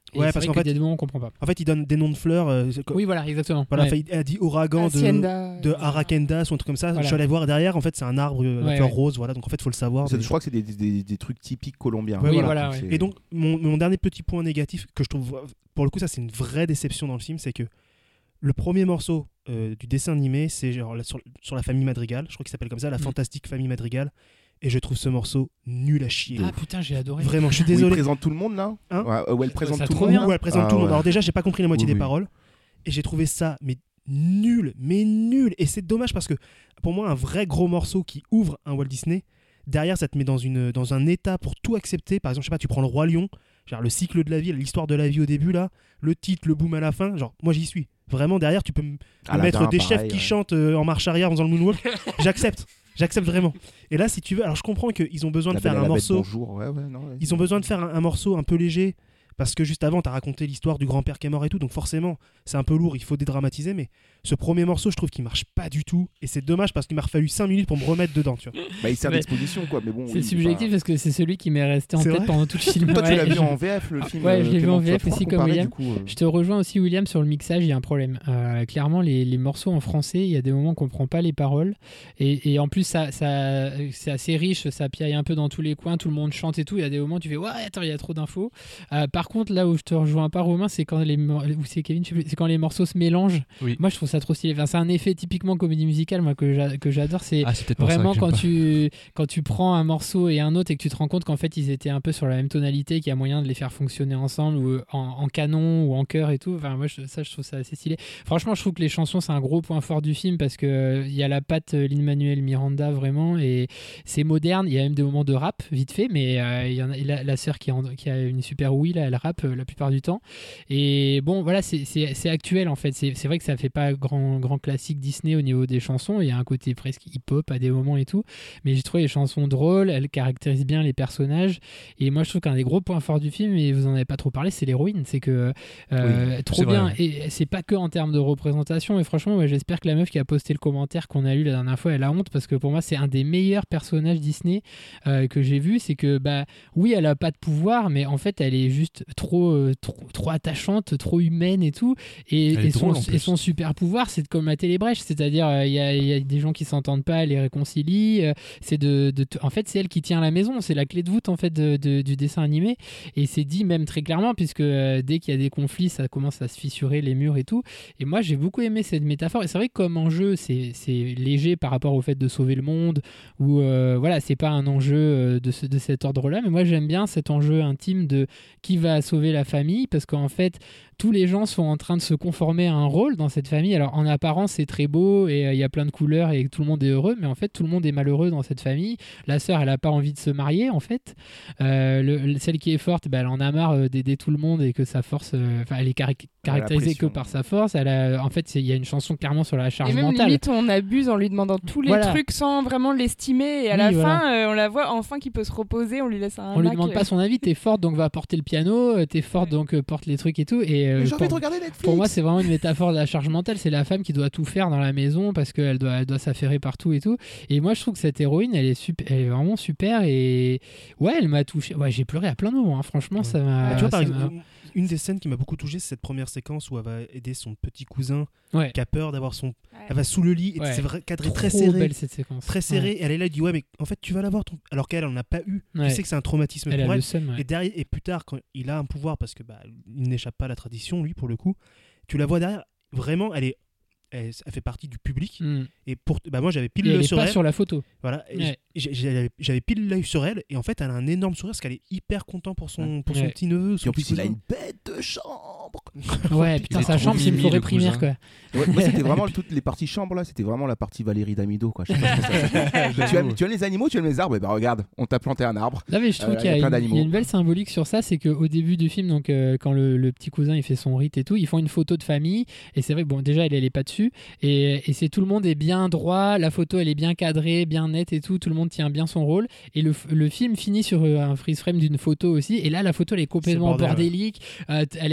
Et Ouais, c'est parce vrai qu'en que fait- des moments on comprend pas. En fait, il donne des noms de fleurs. euh, c'est- Oui, voilà, exactement. Voilà, Ouais. enfin, il a dit ouragan de, Hacienda. de Arakendas ou un truc comme ça. Voilà. Je suis allé voir derrière, en fait, c'est un arbre, euh, la Ouais, fleur ouais. rose, voilà. Donc en fait, faut le savoir. C'est- mais- Je crois que c'est des, des, des trucs typiques colombiens. Ouais, Oui, voilà. voilà, ouais. c'est- Et donc, mon, mon dernier petit point négatif que je trouve, pour le coup, ça c'est une vraie déception dans le film, c'est que le premier morceau euh, du dessin animé, c'est genre la- sur, sur la famille Madrigal. Je crois qu'il s'appelle comme ça, la Mm. fantastique famille Madrigal. Et je trouve ce morceau nul à chier. Ah putain, j'ai adoré. Vraiment, je suis Où il désolé. présente tout le monde là Hein Ouais, où elle présente ça tout le trop monde. bien. Où elle présente Ah, tout le monde. ouais. Alors déjà, j'ai pas compris la moitié Oui, des oui. paroles. Et j'ai trouvé ça, mais nul, mais nul. Et c'est dommage parce que pour moi, un vrai gros morceau qui ouvre un Walt Disney, derrière, ça te met dans, une, dans un état pour tout accepter. Par exemple, je sais pas, tu prends le Roi Lion, genre le cycle de la vie, l'histoire de la vie au début, là, le titre, le boom à la fin. Genre, moi, j'y suis. Vraiment, derrière, tu peux me me Aladdin, mettre des chefs pareil, qui ouais. chantent euh, en marche arrière en faisant le moonwalk. J'accepte. J'accepte vraiment. Et là, si tu veux, alors je comprends qu'ils ont besoin La de faire Belle et un la Bête, morceau. bonjour. Ouais, ouais, non, ouais. Ils ont besoin de faire un, un morceau un peu léger parce que juste avant, t'as raconté l'histoire du grand-père qui est mort et tout, donc forcément, c'est un peu lourd, il faut dédramatiser, mais ce premier morceau, je trouve qu'il marche pas du tout, et c'est dommage parce qu'il m'a fallu cinq minutes pour me remettre dedans, tu vois. Bah, il sert Ouais. d'exposition quoi, mais bon. C'est oui, subjectif enfin, parce que c'est celui qui m'est resté en C'est tête vrai pendant tout le film. Toi, tu Ouais, l'as vu je- en V F le film Ouais, euh, je l'ai vu Clément, en tu vas V F pouvoir aussi comme comparer, William. du coup, euh. Je te rejoins aussi, William, sur le mixage. Il y a un problème. Euh, clairement, les, les morceaux en français, il y a des moments qu'on comprend pas les paroles. Et, et en plus, ça, ça, c'est assez riche. Ça piaille un peu dans tous les coins. Tout le monde chante et tout. Il y a des moments où tu fais ouais, attends, il y a trop d'infos. Euh, par contre, là où je te rejoins pas, Romain, c'est quand les mor- ou c'est Kevin, je sais plus, c'est quand les morceaux se mélangent. Oui. Moi, je trouve ça trop stylé. Enfin, c'est un effet typiquement comédie musicale, moi que j'a- que j'adore. C'est Ah, c'est peut-être pour ça vraiment que j'aime quand pas. tu quand tu prends un morceau et un autre et que tu te rends compte qu'en fait ils étaient un peu sur la même tonalité, qu'il y a moyen de les faire fonctionner ensemble ou en, en canon ou en chœur et tout. Enfin moi je, ça je trouve ça assez stylé. Franchement je trouve que les chansons c'est un gros point fort du film parce que euh, il y a la patte euh, Lin-Manuel Miranda vraiment et c'est moderne. Il y a même des moments de rap vite fait, mais euh, il y en a la, la sœur qui, en- qui a une super ouïe là, elle rappe euh, la plupart du temps. Et bon voilà c'est, c'est, c'est actuel en fait. C'est, c'est vrai que ça fait pas grand grand classique Disney au niveau des chansons. Il y a un côté presque hip-hop à des moments et tout. Mais j'ai trouvé les chansons drôles, elles caractérisent bien les personnages. Et moi, je trouve qu'un des gros points forts du film, et vous en avez pas trop parlé, c'est l'héroïne. C'est que euh, Oui, trop c'est bien. vrai, ouais. Et c'est pas que en termes de représentation. Et franchement, ouais, j'espère que la meuf qui a posté le commentaire qu'on a lu la dernière fois, elle a honte parce que pour moi, c'est un des meilleurs personnages Disney euh, que j'ai vu. C'est que bah oui, elle a pas de pouvoir, mais en fait, elle est juste trop, euh, trop, trop attachante, trop humaine et tout. Et, Elle est et son, drôle, en plus. et son super pouvoir, c'est de colmater les brèches. C'est-à-dire, il y, a, y a des gens qui s'entendent pas, elle les réconcilie. euh, c'est de, de t- en fait, c'est elle qui tient la maison. C'est la clé de voûte en fait de, de- du dessin animé. Et c'est dit même très clairement puisque euh, dès qu'il y a des conflits, ça commence à se fissurer les murs et tout. Et moi, j'ai beaucoup aimé cette métaphore. Et c'est vrai que comme enjeu, c'est, c'est léger par rapport au fait de sauver le monde. Ou euh, voilà, c'est pas un enjeu euh, de, ce- de cet ordre-là. Mais moi, j'aime bien cet enjeu intime de qui va sauver la famille parce qu'en fait, tous les gens sont en train de se conformer à un rôle dans cette famille. Alors en apparence c'est très beau et il euh, y a plein de couleurs et tout le monde est heureux, mais en fait tout le monde est malheureux dans cette famille. La sœur elle a pas envie de se marier en fait. Euh, le, le- celle qui est forte, bah, elle en a marre euh, d'aider tout le monde et que sa force, euh, enfin elle est cari- caractérisée que pression. par sa force. Elle a, en fait il y a une chanson clairement sur la charge Et même mentale. limite, on abuse en lui demandant tous les Voilà. trucs sans vraiment l'estimer. Et à Oui, la voilà. fin, euh, on la voit enfin qui peut se reposer. On lui laisse un On lui Mac, demande euh. pas son avis. T'es forte donc va porter le piano. euh, T'es forte donc euh, porte les trucs et tout. Et euh, Mais j'ai envie pour- de regarder Netflix. Pour moi, c'est vraiment une métaphore de la charge mentale. C'est la femme qui doit tout faire dans la maison parce qu'elle doit, elle doit s'affairer partout et tout. Et moi, je trouve que cette héroïne, elle est, super, elle est vraiment super. Et ouais, elle m'a touché. Ouais, j'ai pleuré à plein de moments. hein. Franchement, ça m'a. Ah, tu vois, par ça m'a- exemple, une des scènes qui m'a beaucoup touché, c'est cette première séquence où elle va aider son petit cousin Ouais. qui a peur d'avoir son. Elle va sous le lit et Ouais. c'est vrai, cadré Trop très serré. belle cette séquence. Très serré. Et elle est là, elle dit ouais, mais en fait, tu vas l'avoir. Ton... Alors qu'elle, elle en a pas eu. Ouais. Tu sais que c'est un traumatisme Elle pour a elle. le seum. ouais. Et, derrière, et plus tard, quand il a un pouvoir, parce que bah, il n'échappe pas à la tradition, lui, pour le coup, tu la vois derrière, vraiment, elle est. Elle, elle fait partie du public. Mm. Et pour, bah moi, j'avais pile Et elle l'œil est sur pas elle. sur la photo. Voilà. Et Ouais. j'ai- j'avais j'avais pile l'œil sur elle. Et en fait, elle a un énorme sourire parce qu'elle est hyper contente pour son, pour son Ouais. petit neveu. Puis en plus, il a une bête de chambre. Ouais, putain, est sa trop chambre, c'est une mimi, forêt le primaire, cousin. quoi. Ouais, moi, c'était vraiment toutes les parties chambres là, c'était vraiment la partie Valérie Damido quoi. Je sais pas ce que ça fait. tu, aimes, tu aimes les animaux, tu aimes les arbres, et bah regarde, on t'a planté un arbre. Non mais je trouve Euh, qu'il y y a, a plein une, d'animaux. il y a une belle symbolique sur ça, c'est qu'au début du film, donc euh, quand le, le petit cousin il fait son rite et tout, ils font une photo de famille et c'est vrai que bon déjà elle elle est pas dessus et, et c'est tout le monde est bien droit, la photo elle est bien cadrée, bien nette et tout, tout le monde tient bien son rôle et le, le film finit sur euh, un freeze frame d'une photo aussi et là la photo elle est complètement C'est le bordel, bordélique, euh, t- elle est à moitié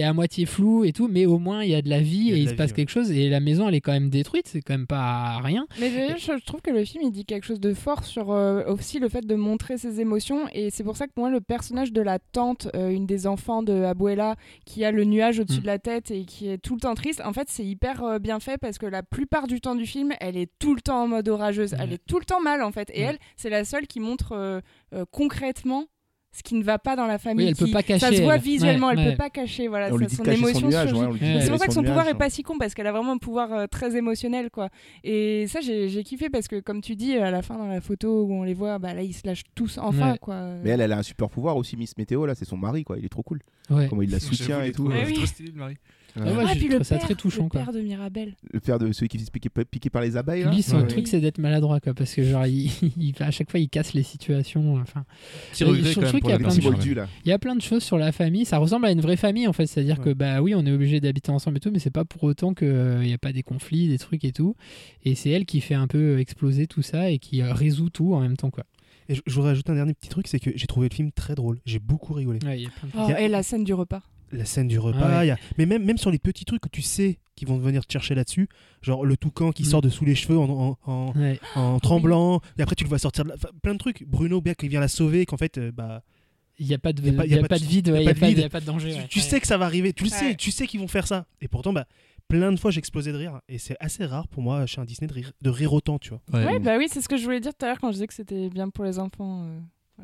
est flou et tout, mais au moins il y a de la vie Il y a et de il la se passe vie, quelque chose et la maison elle est quand même détruite, c'est quand même pas rien. Mais d'ailleurs, je, je trouve que le film il dit quelque chose de fort sur euh, aussi le fait de montrer ses émotions et c'est pour ça que pour moi le personnage de la tante, euh, une des enfants de Abuela, qui a le nuage au-dessus Mm. de la tête et qui est tout le temps triste, en fait c'est hyper euh, bien fait parce que la plupart du temps du film elle est tout le temps en mode orageuse, Ouais. elle est tout le temps mal en fait et Ouais. elle c'est la seule qui montre euh, euh, concrètement ce qui ne va pas dans la famille. Oui, elle peut qui- pas cacher, Ça se voit elle. visuellement, Ouais, elle ouais. peut pas cacher voilà, On lui ça- dit de son cacher son émotion nuage, surgit. ouais, on lui dit de Ouais. Mais c'est cacher pour ça que son nuage, pouvoir est hein. pas si con parce qu'elle a vraiment un pouvoir euh, très émotionnel quoi. Et ça j'ai, j'ai kiffé parce que comme tu dis à la fin dans la photo où on les voit, bah là ils se lâchent tous enfin Ouais. quoi. Mais elle, elle a un super pouvoir aussi, Miss Météo, là, c'est son mari, quoi. Il est trop cool. Ouais. Comment il la soutient et tout. Eh C'est oui. trop stylé, le mari. Ah ouais, Ah, je puis trouve le ça père, très touchant, le quoi. père de Mirabel. Le père de celui qui se fait piquer, piquer par les abeilles, là. Lui, son Ouais. truc, c'est d'être maladroit, quoi, parce que genre, il, il- à chaque fois, il casse les situations. Enfin, Petit Ouais, regret je quand même trouve pour qu'il y a la plein de Petit personne. choses. moldu, là. il y a plein de choses sur la famille. Ça ressemble à une vraie famille, en fait. C'est-à-dire Ouais. que, bah oui, on est obligé d'habiter ensemble et tout, mais c'est pas pour autant qu'il n'y a pas des conflits, des trucs et tout. Et c'est elle qui fait un peu exploser tout ça et qui euh, résout tout en même temps, quoi. Et je, je voudrais ajouter un dernier petit truc, c'est que j'ai trouvé le film très drôle. J'ai beaucoup rigolé. Ouais, il y a plein de Oh, Il y a- et la scène du repas. La scène du repas, Ah ouais. il y a- mais même, même sur les petits trucs que tu sais qui vont venir te chercher là-dessus, genre le toucan qui Mm. sort de sous les cheveux en, en, en- Ouais. en tremblant, et après tu le vois sortir de la... enfin, plein de trucs. Bruno, bien qu'il vient la sauver, qu'en fait, euh, bah, Il n'y a pas de, Il y a pas- il y a pas de vide, ouais, il il y n'y a a, pas de pas- vide. il y a pas de danger. tu, ouais. tu Ouais. sais que ça va arriver, tu le Ouais. sais, tu sais qu'ils vont faire ça. Et pourtant, bah, plein de fois j'ai explosé de rire, et c'est assez rare pour moi chez un Disney de rire, de rire autant, tu vois. Ouais. Ouais, bah oui, c'est ce que je voulais dire tout à l'heure quand je disais que c'était bien pour les enfants. euh.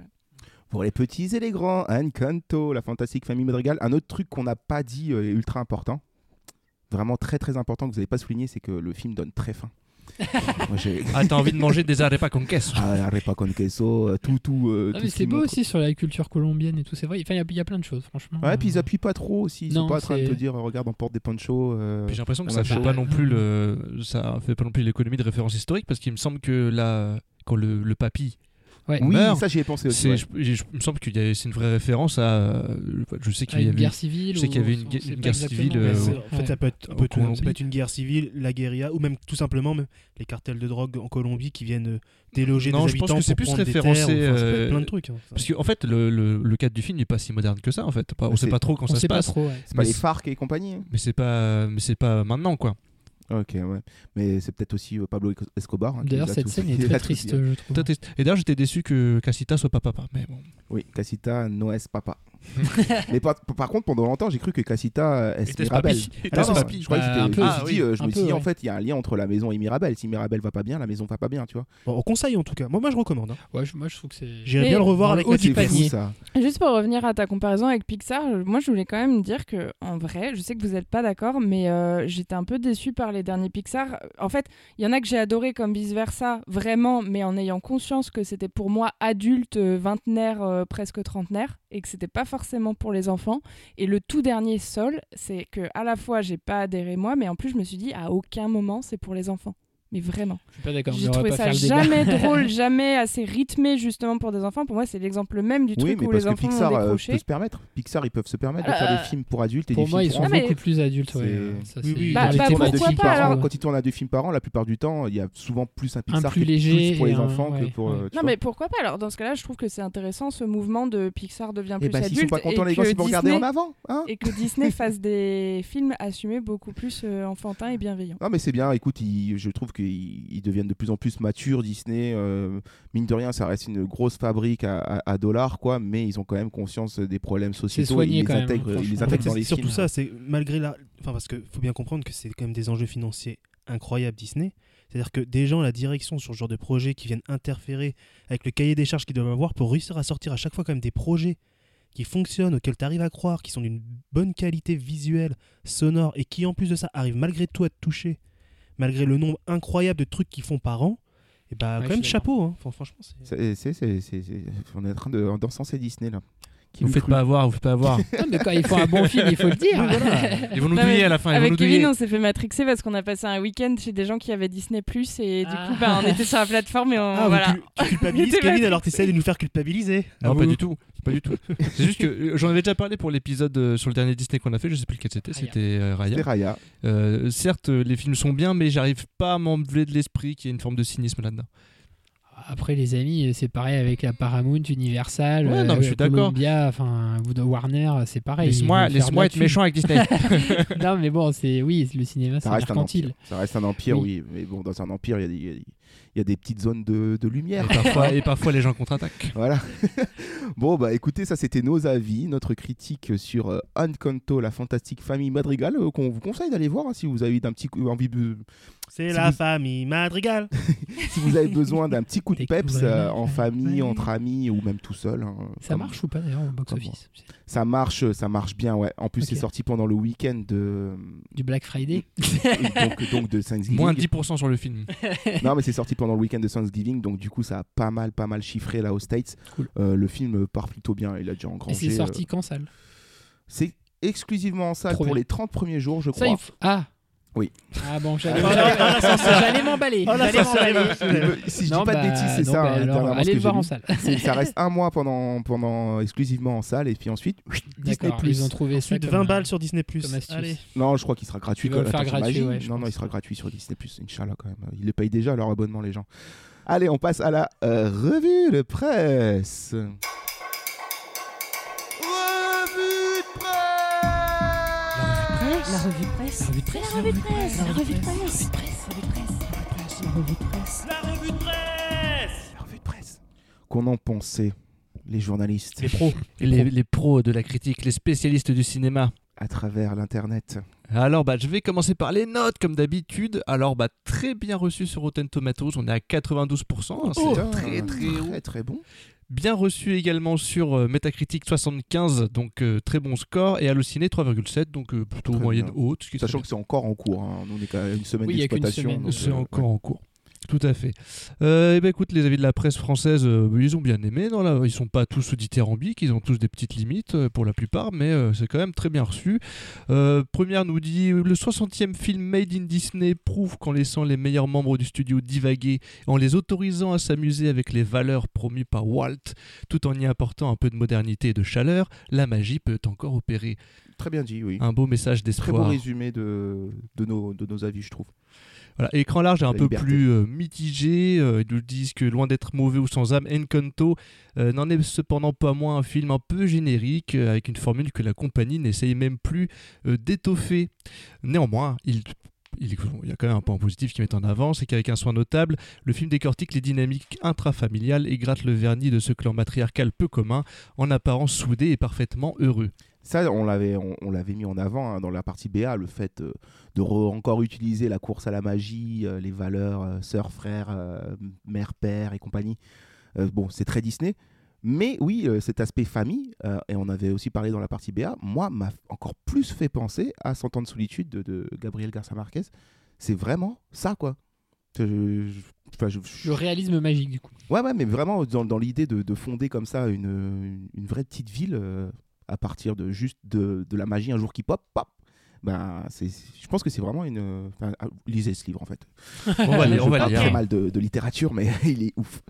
Pour les petits et les grands, Encanto, la fantastique famille Madrigal. Un autre truc qu'on n'a pas dit euh, est ultra important, vraiment très très important que vous n'avez pas souligné, c'est que le film donne très faim. Moi, j'ai... Ah, t'as envie de manger des arepas con queso. Ah, arepa con queso, euh, tout, tout. euh, Ah, tout mais ce c'est qui beau montre- aussi sur la culture colombienne et tout, c'est vrai. Enfin, il y a- il y, a plein de choses, franchement. Ouais, puis ils Euh, appuient pas trop aussi. Ils Non, sont pas en train de c'est- te dire, regarde, on porte des ponchos. euh, Puis j'ai l'impression que on ça a fait chaud. pas non plus le, ça fait pas non plus l'économie de référence historique parce qu'il me semble que là, quand le, le papy Ouais. Oui, meurt, ça j'y ai pensé aussi. c'est, ouais. je, je- il me semble qu'il y a, c'est une vraie référence à, euh, je sais qu'il à y une avait guerre civile. je sais qu'il y ou- avait une on gue- sait une pas guerre exactement, civile, mais euh, c'est- Ouais, en fait, ouais. ça peut être un En peu tout. Colombie. Ça peut être une guerre civile, la guérilla, ou même tout simplement même les cartels de drogue en Colombie qui viennent euh, déloger Non, des je pense habitants que c'est pour plus prendre des référencé, terres, ou- enfin, ça peut euh, être plein de trucs. hein. parce qu'en fait le, le, le cadre du film n'est pas si moderne que ça en fait. Pas- on Mais sait c'est- pas trop quand On ça sait se pas passe, trop. ouais. C'est pas mais les c'est- F A R C et compagnie. hein. mais c'est pas mais c'est pas maintenant quoi. Ok, ouais. Mais c'est peut-être aussi euh, Pablo Escobar. hein, qui D'ailleurs, nous a cette tout- scène qui est nous a très tout triste, dit. je trouve. Très triste. Et d'ailleurs j'étais déçu que Casita soit pas papa. Mais bon. Oui, Casita no es papa. Mais par, par contre, pendant longtemps, j'ai cru que Casita euh, es Était-ce Mirabel. papy Ah, Était-ce non, papy je croyais que Bah, c'était- un je peu. me Ah, suis oui. dit, euh, je Un me peu, suis dit, en ouais. fait, il y a un lien entre la maison et Mirabel. Si Mirabel va pas bien, la maison va pas bien, tu vois. Bon, on conseille en tout cas. Moi, moi je recommande. hein. Ouais, je- moi, je trouve que c'est. J'irais Mais bien le revoir dans avec le haut la du petite C'est panier. fou, ça. Juste pour revenir à ta comparaison avec Pixar, euh, moi je voulais quand même dire que en vrai, je sais que vous n'êtes pas d'accord, mais euh, j'étais un peu déçue par les derniers Pixar. En fait, il y en a que j'ai adoré comme vice versa, vraiment, mais en ayant conscience que c'était pour moi adulte, euh, vingtenaire, euh, presque trentenaire, et que c'était pas forcément pour les enfants. Et le tout dernier Soul, c'est que à la fois j'ai pas adhéré moi, mais en plus je me suis dit à aucun moment c'est pour les enfants. Mais vraiment. Je suis pas d'accord. J'ai on trouvé va pas ça faire le débat. jamais drôle, jamais assez rythmé justement pour des enfants. Pour moi, c'est l'exemple même du Oui, truc mais où parce les que enfants Pixar vont euh, décrocher. peut se permettre. Pixar, ils peuvent se permettre de faire Euh, des films pour adultes et Pour des moi, films ils pour sont Ah, mais- beaucoup plus adultes. Ouais. C'est- Ça, Oui, c'est- oui, Bah- Quand ils bah, tournent à deux pourquoi films pas, par an, alors quand ils tournent à deux films par an, la plupart du temps, il y a souvent plus un Pixar plus qui est léger plus pour les et un- enfants que ouais, pour. ouais. euh, tu Non vois. mais pourquoi pas alors dans ce cas-là je trouve que c'est intéressant ce mouvement de Pixar devient Eh plus ben, s'ils sont adulte pas contents, et les que gosses, ils vont regarder Disney- en avant. Hein et que Disney fasse des films assumés beaucoup plus euh, enfantins et bienveillants. Non mais c'est bien, écoute, ils- je trouve qu'ils ils deviennent de plus en plus matures, Disney, euh, mine de rien ça reste une grosse fabrique à, à- à dollars quoi, mais ils ont quand même conscience des problèmes sociétaux, soigné ils les quand même, intègrent, hein, ils les franchement. En fait, intègrent dans c'est les surtout films. ça, c'est malgré la. Enfin, parce qu'il faut bien comprendre que c'est quand même des enjeux financiers incroyables Disney. C'est-à-dire que des gens, la direction sur ce genre de projet qui viennent interférer avec le cahier des charges qu'ils doivent avoir pour réussir à sortir à chaque fois quand même des projets qui fonctionnent, auxquels tu arrives à croire, qui sont d'une bonne qualité visuelle, sonore, et qui en plus de ça arrivent malgré tout à te toucher, malgré le nombre incroyable de trucs qu'ils font par an, et bah Ouais, quand je même suis chapeau. Hein. Enfin, franchement, c'est... C'est- c'est- c'est- c'est- c'est- On est en train de d'encenser Disney là. Qui Vous nous faites cru. pas avoir, vous faites pas avoir. Non, mais quand ils font un bon film, il faut le dire. Ils vont nous Non, douiller mais à la fin. Ils vont Avec nous Kevin, douiller. on s'est fait matrixer parce qu'on a passé un week-end chez des gens qui avaient Disney Plus et du Ah. coup, bah, on était sur la plateforme et on Ah, voilà. vous cul- tu culpabilises T'es Kevin matrixé. alors t'essaies de nous faire culpabiliser. Non, Ah, pas vous- du tout. Pas du tout. C'est juste que euh, j'en avais déjà parlé pour l'épisode euh, sur le dernier Disney qu'on a fait. Je sais plus lequel c'était. Raya. C'était euh, Raya. C'était Raya. Euh, certes, euh, les films sont bien, mais j'arrive pas à m'enlever de l'esprit qu'il y ait une forme de cynisme là-dedans. Après, les amis, c'est pareil avec la Paramount, Universal, Ouais, non, mais je suis d'accord. Columbia, enfin, ou de Warner, c'est pareil. Laisse-moi, ils veulent faire laisse-moi de la être thune. méchant avec Disney. Non, mais bon, c'est oui, le cinéma, c'est Ça reste un mercantile. empire. Ça reste un empire, Oui. oui. Mais bon, dans un empire, il y a des- il y, a des- il y a des petites zones de, de lumière. Et parfois, et parfois, les gens contre-attaquent. Voilà. Bon, bah écoutez, ça c'était nos avis, notre critique sur euh, Encanto, la fantastique famille Madrigal, euh, qu'on vous conseille d'aller voir hein, si vous avez d'un petit coup, envie de, C'est Si la vous- famille Madrigal. si vous avez besoin d'un petit coup de peps Découvrez euh, la en famille, famille. entre amis ou même tout seul. hein, Ça comme- marche ou pas d'ailleurs au box-office? Ça marche, ça marche bien, ouais. En plus, Ok. c'est sorti pendant le week-end de Du Black Friday? donc, donc de Thanksgiving. Moins dix pour cent sur le film. Non, mais c'est sorti pendant le week-end de Thanksgiving, donc du coup, ça a pas mal, pas mal chiffré là aux States. Cool. Euh, le film part plutôt bien, il a déjà Et engrangé. c'est sorti euh, qu'en salle? C'est exclusivement en salle Trop pour bien. les trente premiers jours, je Ça, crois. il faut- Ah! Oui. Ah bon, j'allais Oh là, oh là, j'allais m'emballer. Oh là, J'allais ça, ça m'emballer. arrive. Si je Non, dis pas bah, de bêtises, c'est non, ça. bah, hein, alors, dernièrement, ce allez que le voir j'ai en lu. salle. C'est- Ça reste un mois pendant, pendant exclusivement en salle et puis ensuite Disney D'accord, ils ont trouvé ça Ensuite, comme, vingt euh, balles sur Disney plus. comme astuce. Allez. Non, je crois qu'il sera gratuit. Ils veulent quoi. faire Attends, gratuit, t'imagines ouais, je non, non, pense. il sera gratuit sur Disney plus. Inch'Allah quand même. Ils les payent déjà leur abonnement les gens. Allez, on passe à la euh, revue de presse. Revue de presse. La revue de presse. La revue de presse. La revue de presse. La revue de presse. La revue de presse. La revue de presse. La revue de presse. Qu'on en pensait, les journalistes, Les pros. Les, les pros de la critique, les spécialistes du cinéma. à travers l'internet. Alors, bah, je vais commencer par les notes, comme d'habitude. Alors, bah, très bien reçu sur Rotten Tomatoes, on est à quatre-vingt-douze pour cent. hein, c'est Putain, très, très haut. très très bon. Bien reçu également sur euh, Metacritic soixante-quinze, donc euh, très bon score. Et Allociné trois virgule sept, donc euh, plutôt Très moyenne bien. haute. Ce qui est très Sachant bien. que c'est encore en cours. hein. Nous, on est quand même une semaine Oui, il y a qu'une d'exploitation. semaine. donc, C'est euh, encore ouais. en cours. Tout à fait. Euh, et ben écoute, les avis de la presse française, euh, ils ont bien aimé. Non, là, ils sont pas tous dithyrambiques, ils ont tous des petites limites euh, pour la plupart, mais euh, c'est quand même très bien reçu. Euh, première nous dit le soixantième film Made in Disney prouve qu'en laissant les meilleurs membres du studio divaguer, en les autorisant à s'amuser avec les valeurs promues par Walt, tout en y apportant un peu de modernité et de chaleur, la magie peut encore opérer. Très bien dit, oui. Un beau message Très beau d'espoir. résumé de, de, nos, de nos avis, je trouve. Voilà, écran large est un La peu liberté. plus euh, mitigé. euh, ils nous disent que loin d'être mauvais ou sans âme, Encanto euh, n'en est cependant pas moins un film un peu générique, euh, avec une formule que la compagnie n'essaye même plus euh, d'étoffer. Néanmoins, il, il, il y a quand même un point positif qui met en avant, c'est qu'avec un soin notable, le film décortique les dynamiques intrafamiliales et gratte le vernis de ce clan matriarcal peu commun, en apparence soudé et parfaitement heureux. Ça, on l'avait, on, on l'avait mis en avant hein, dans la partie B A, le fait euh, de re- encore utiliser la course à la magie, euh, les valeurs euh, sœur, frère, euh, mère, père et compagnie. Euh, bon, c'est très Disney. Mais oui, euh, cet aspect famille, euh, et on avait aussi parlé dans la partie B A, moi, m'a encore plus fait penser à Cent ans de solitude de, de Gabriel Garcia Marquez. C'est vraiment ça, quoi. Je- je- enfin, je- je- Le réalisme magique, du coup. Ouais, ouais, mais vraiment dans, dans l'idée de, de fonder comme ça une, une, une vraie petite ville euh, à partir de juste de, de la magie un jour qui pop, pop. Ben, c'est, je pense que c'est vraiment une. Enfin, ah, lisez ce livre en fait. On va, Je- les- je on va parle lire. très mal de, de littérature, mais il est ouf.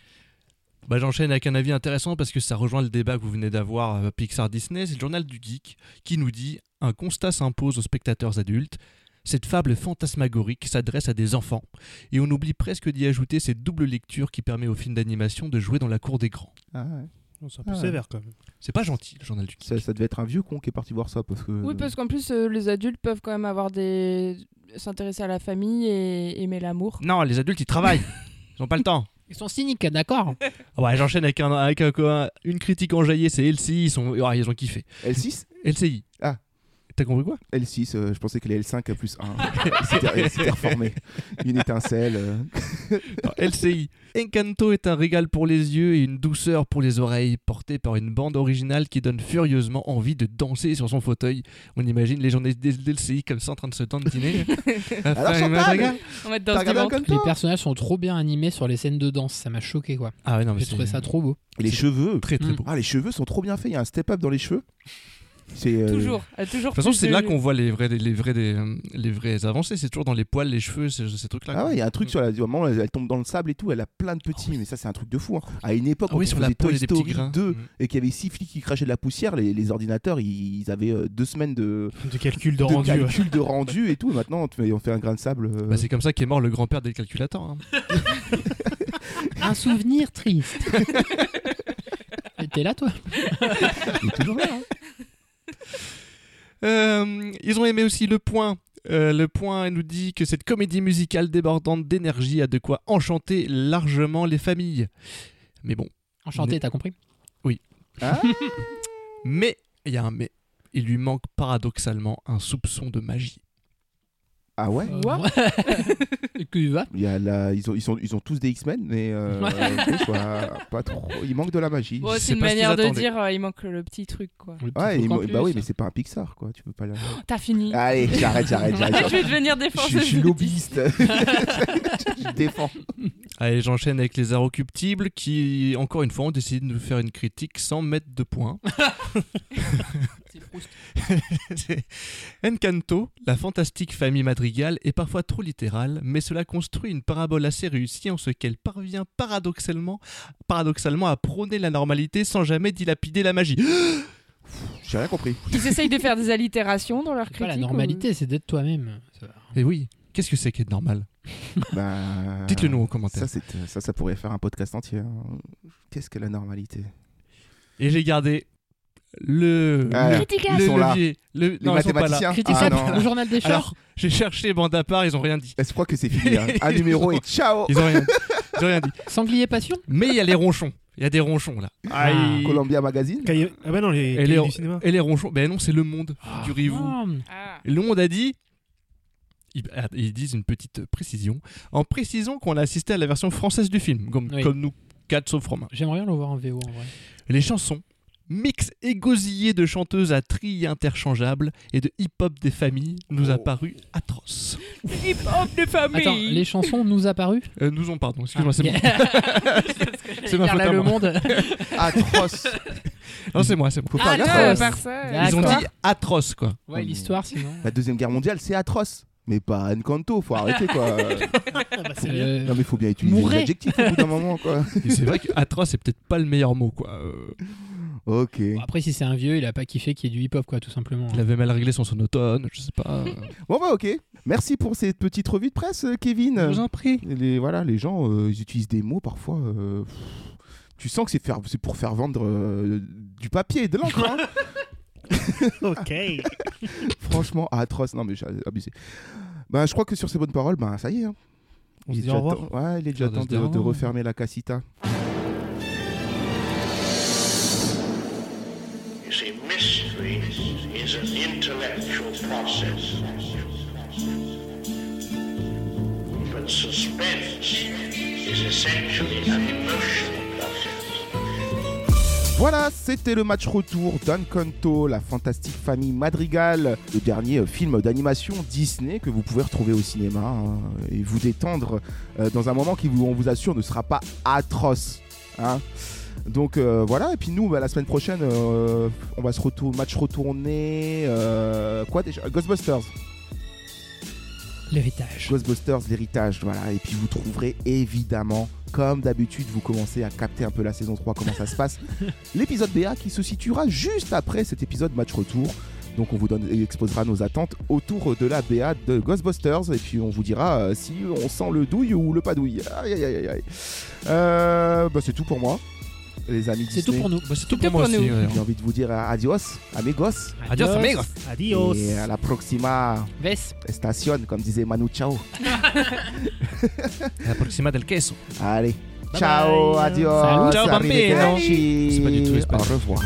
Bah, j'enchaîne avec un avis intéressant parce que ça rejoint le débat que vous venez d'avoir euh, Pixar-Disney. C'est le journal du geek qui nous dit « Un constat s'impose aux spectateurs adultes. Cette fable fantasmagorique s'adresse à des enfants. Et on oublie presque d'y ajouter cette double lecture qui permet au film d'animation de jouer dans la cour des grands. Ah ouais. Non, c'est un peu Ah ouais. sévère quand même. » C'est pas gentil, le journal du geek. Ça, ça devait être un vieux con qui est parti voir ça parce que. Oui, parce qu'en plus, euh, les adultes peuvent quand même avoir des. S'intéresser à la famille et aimer l'amour. Non, les adultes, ils travaillent. Ils ont pas le temps. Ils sont cyniques, d'accord? Ah ouais, j'enchaîne avec, un, avec un- un- une critique enjaillée, c'est L C I, ils, sont, ah, ils ont kiffé. L six L C I. Ah. T'as compris quoi? L six, euh, je pensais que les L cinq plus un. C'était c'était reformé. Une étincelle. euh. Non, L C I. Encanto est un régal pour les yeux et une douceur pour les oreilles, porté par une bande originale qui donne furieusement envie de danser sur son fauteuil. On imagine les journées d'L C I comme ça en train de se dandiner. Alors, Chantal, On va être t'as dans ce regardé dimanche. Encanto Les personnages sont trop bien animés sur les scènes de danse, ça m'a choqué quoi. Ah ouais, non, mais J'ai trouvé c'est ça trop beau. Et les cheveux. très très Mm. beau. Ah, les cheveux sont trop bien faits. Il y a un step-up dans les cheveux. C'est, euh, Toujours. euh, toujours De toute façon, plus c'est de- là qu'on voit les vrais, les vrais, les, les vrais avancées. C'est toujours dans les poils, les cheveux, ces, ces trucs-là. Ah quoi. ouais, il y a un truc sur la. Au moment où elle, elle tombe dans le sable et tout, elle a plein de petits, mais ça c'est un truc de fou. hein. À une époque, Ah quand oui, on sur la faisait peau, il y Toy a des petits Story grains. deux Mm. et qu'il y avait six flics qui crachaient de la poussière, les, les ordinateurs ils, ils avaient euh, deux semaines de, De calcul de de rendu. ouais. calcul de rendu et tout. Maintenant, on fait, on fait un grain de sable. euh, Bah, c'est comme ça qu'est mort le grand-père des calculateurs. hein. Un souvenir triste. T'es là, toi? Il est toujours là. Hein. Euh, ils ont aimé aussi Le Point. Euh, le Point nous dit que cette comédie musicale débordante d'énergie a de quoi enchanter largement les familles. Mais bon. Enchanté, mais... t'as compris? Oui. Ah mais, il y a un mais. Il lui manque paradoxalement un soupçon de magie. Ah ouais. Euh, que va Il y a la... ils, ont, ils, sont... ils ont tous des X-Men, mais euh, okay, quoi, pas trop. Il manque de la magie. Bon, c'est une manière de dire euh, il manque le petit truc, quoi. Le petit ouais, il mo... bah oui, mais c'est pas un Pixar, quoi. Tu peux pas. La... Oh, t'as fini. Allez, j'arrête, j'arrête, j'arrête. Je vais devenir défenseuse. Je, je suis lobbyiste. Je défends. Allez, j'enchaîne avec les Inrecuptibles qui, encore une fois, ont décidé de nous faire une critique sans mettre de points. C'est Proust. Encanto, la fantastique famille madrigale, est parfois trop littérale, mais cela construit une parabole assez réussie en ce qu'elle parvient paradoxalement, paradoxalement à prôner la normalité sans jamais dilapider la magie. J'ai rien compris. Ils essayent de faire des allitérations dans leur critique. Pas la normalité, ou... c'est d'être toi-même. Et oui, qu'est-ce que c'est qu'être normal? Bah, dites-le nous en commentaire. Ça, ça, ça pourrait faire un podcast entier. Qu'est-ce que la normalité? Et j'ai gardé le, ah, le, le levier. Le, les non, mathématiciens. Ah, le journal des chats. Alors, j'ai cherché bande à part, ils ont rien dit. Je crois que c'est fini. Hein. Un numéro et ciao. Ils ont rien dit. Ils ont rien dit. Sanglier passion. Mais il y a les ronchons. Il y a des ronchons là. Ah, ah. Columbia Magazine. Cahier... Ah bah non, les, et les du cinéma. Et les ronchons. Ben non, c'est Le Monde. Ah, figurez-vous. Ah. Le Monde a dit. Ils, ils disent une petite précision. En précisant qu'on a assisté à la version française du film, comme, oui. comme nous quatre sauf Romain. J'aimerais bien le voir en V O en vrai. Les chansons, mix égosillé de chanteuses à tri interchangeables et de hip-hop des familles, nous oh. a paru atroce. Hip-hop des familles. Attends, les chansons nous a paru euh, Nous ont, pardon, excuse-moi, ah, c'est yeah. bon. C'est ma faute là, à le moi. monde. Atroce. Non, c'est moi, c'est moi. Ah, non, par ça. Ils ont dit atroce, quoi. Ouais, l'histoire, sinon. La Deuxième Guerre mondiale, c'est atroce. Mais pas Encanto, faut arrêter, quoi. bah, c'est euh... Non, mais faut bien utiliser les adjectifs au bout d'un moment, quoi. Et c'est vrai qu'atroce, c'est peut-être pas le meilleur mot, quoi. Euh... Ok. Bon, après, si c'est un vieux, il a pas kiffé qu'il y ait du hip-hop, quoi, tout simplement. Il avait mal réglé son sonotone, je sais pas. Bon, bah, ok. Merci pour cette petite revue de presse, Kevin. Je vous en prie. Les, voilà, les gens, euh, ils utilisent des mots parfois. Euh, tu sens que c'est, faire, c'est pour faire vendre euh, du papier et de l'encre, hein. Ok. Franchement, atroce. Non, mais j'ai abusé. Bah, je crois que sur ces bonnes paroles, bah, ça y est. Hein. On il se dit au revoir. Temps... Ouais, il est déjà temps de, de refermer la casita. You see, mystery is an intellectual process. But suspense is essentially an emotional process. Voilà, c'était le match retour d'Encanto, la fantastique famille Madrigal, le dernier film d'animation Disney que vous pouvez retrouver au cinéma hein, et vous détendre euh, dans un moment qui, vous, on vous assure, ne sera pas atroce. Hein. Donc euh, voilà, et puis nous, bah, la semaine prochaine, euh, on va se retourner, match retourné, euh, quoi déjà Ghostbusters. L'héritage. Ghostbusters, l'héritage, voilà. Et puis vous trouverez évidemment, comme d'habitude, vous commencez à capter un peu la saison trois, comment ça se passe. L'épisode B A qui se situera juste après cet épisode match retour. Donc on vous donne, exposera nos attentes autour de la B A de Ghostbusters. Et puis on vous dira euh, si on sent le douille ou le pas douille. Aïe aïe aïe aïe. Euh, bah, c'est tout pour moi. Les amis c'est Disney. tout pour nous. Bah, c'est tout, tout pour moi aussi. Ouais. J'ai envie de vous dire adios, amigos. Adios, amigos. Adios. Et à la proxima Ves. Estación, comme disait Manu Chao. La proxima del queso. Allez. Bye ciao, bye. adios. Salut. Ciao, bambino. C'est pas du tout espagnol. Au revoir.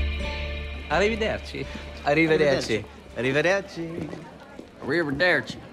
Arrivederci. Arrivederci. Arrivederci. Arrivederci.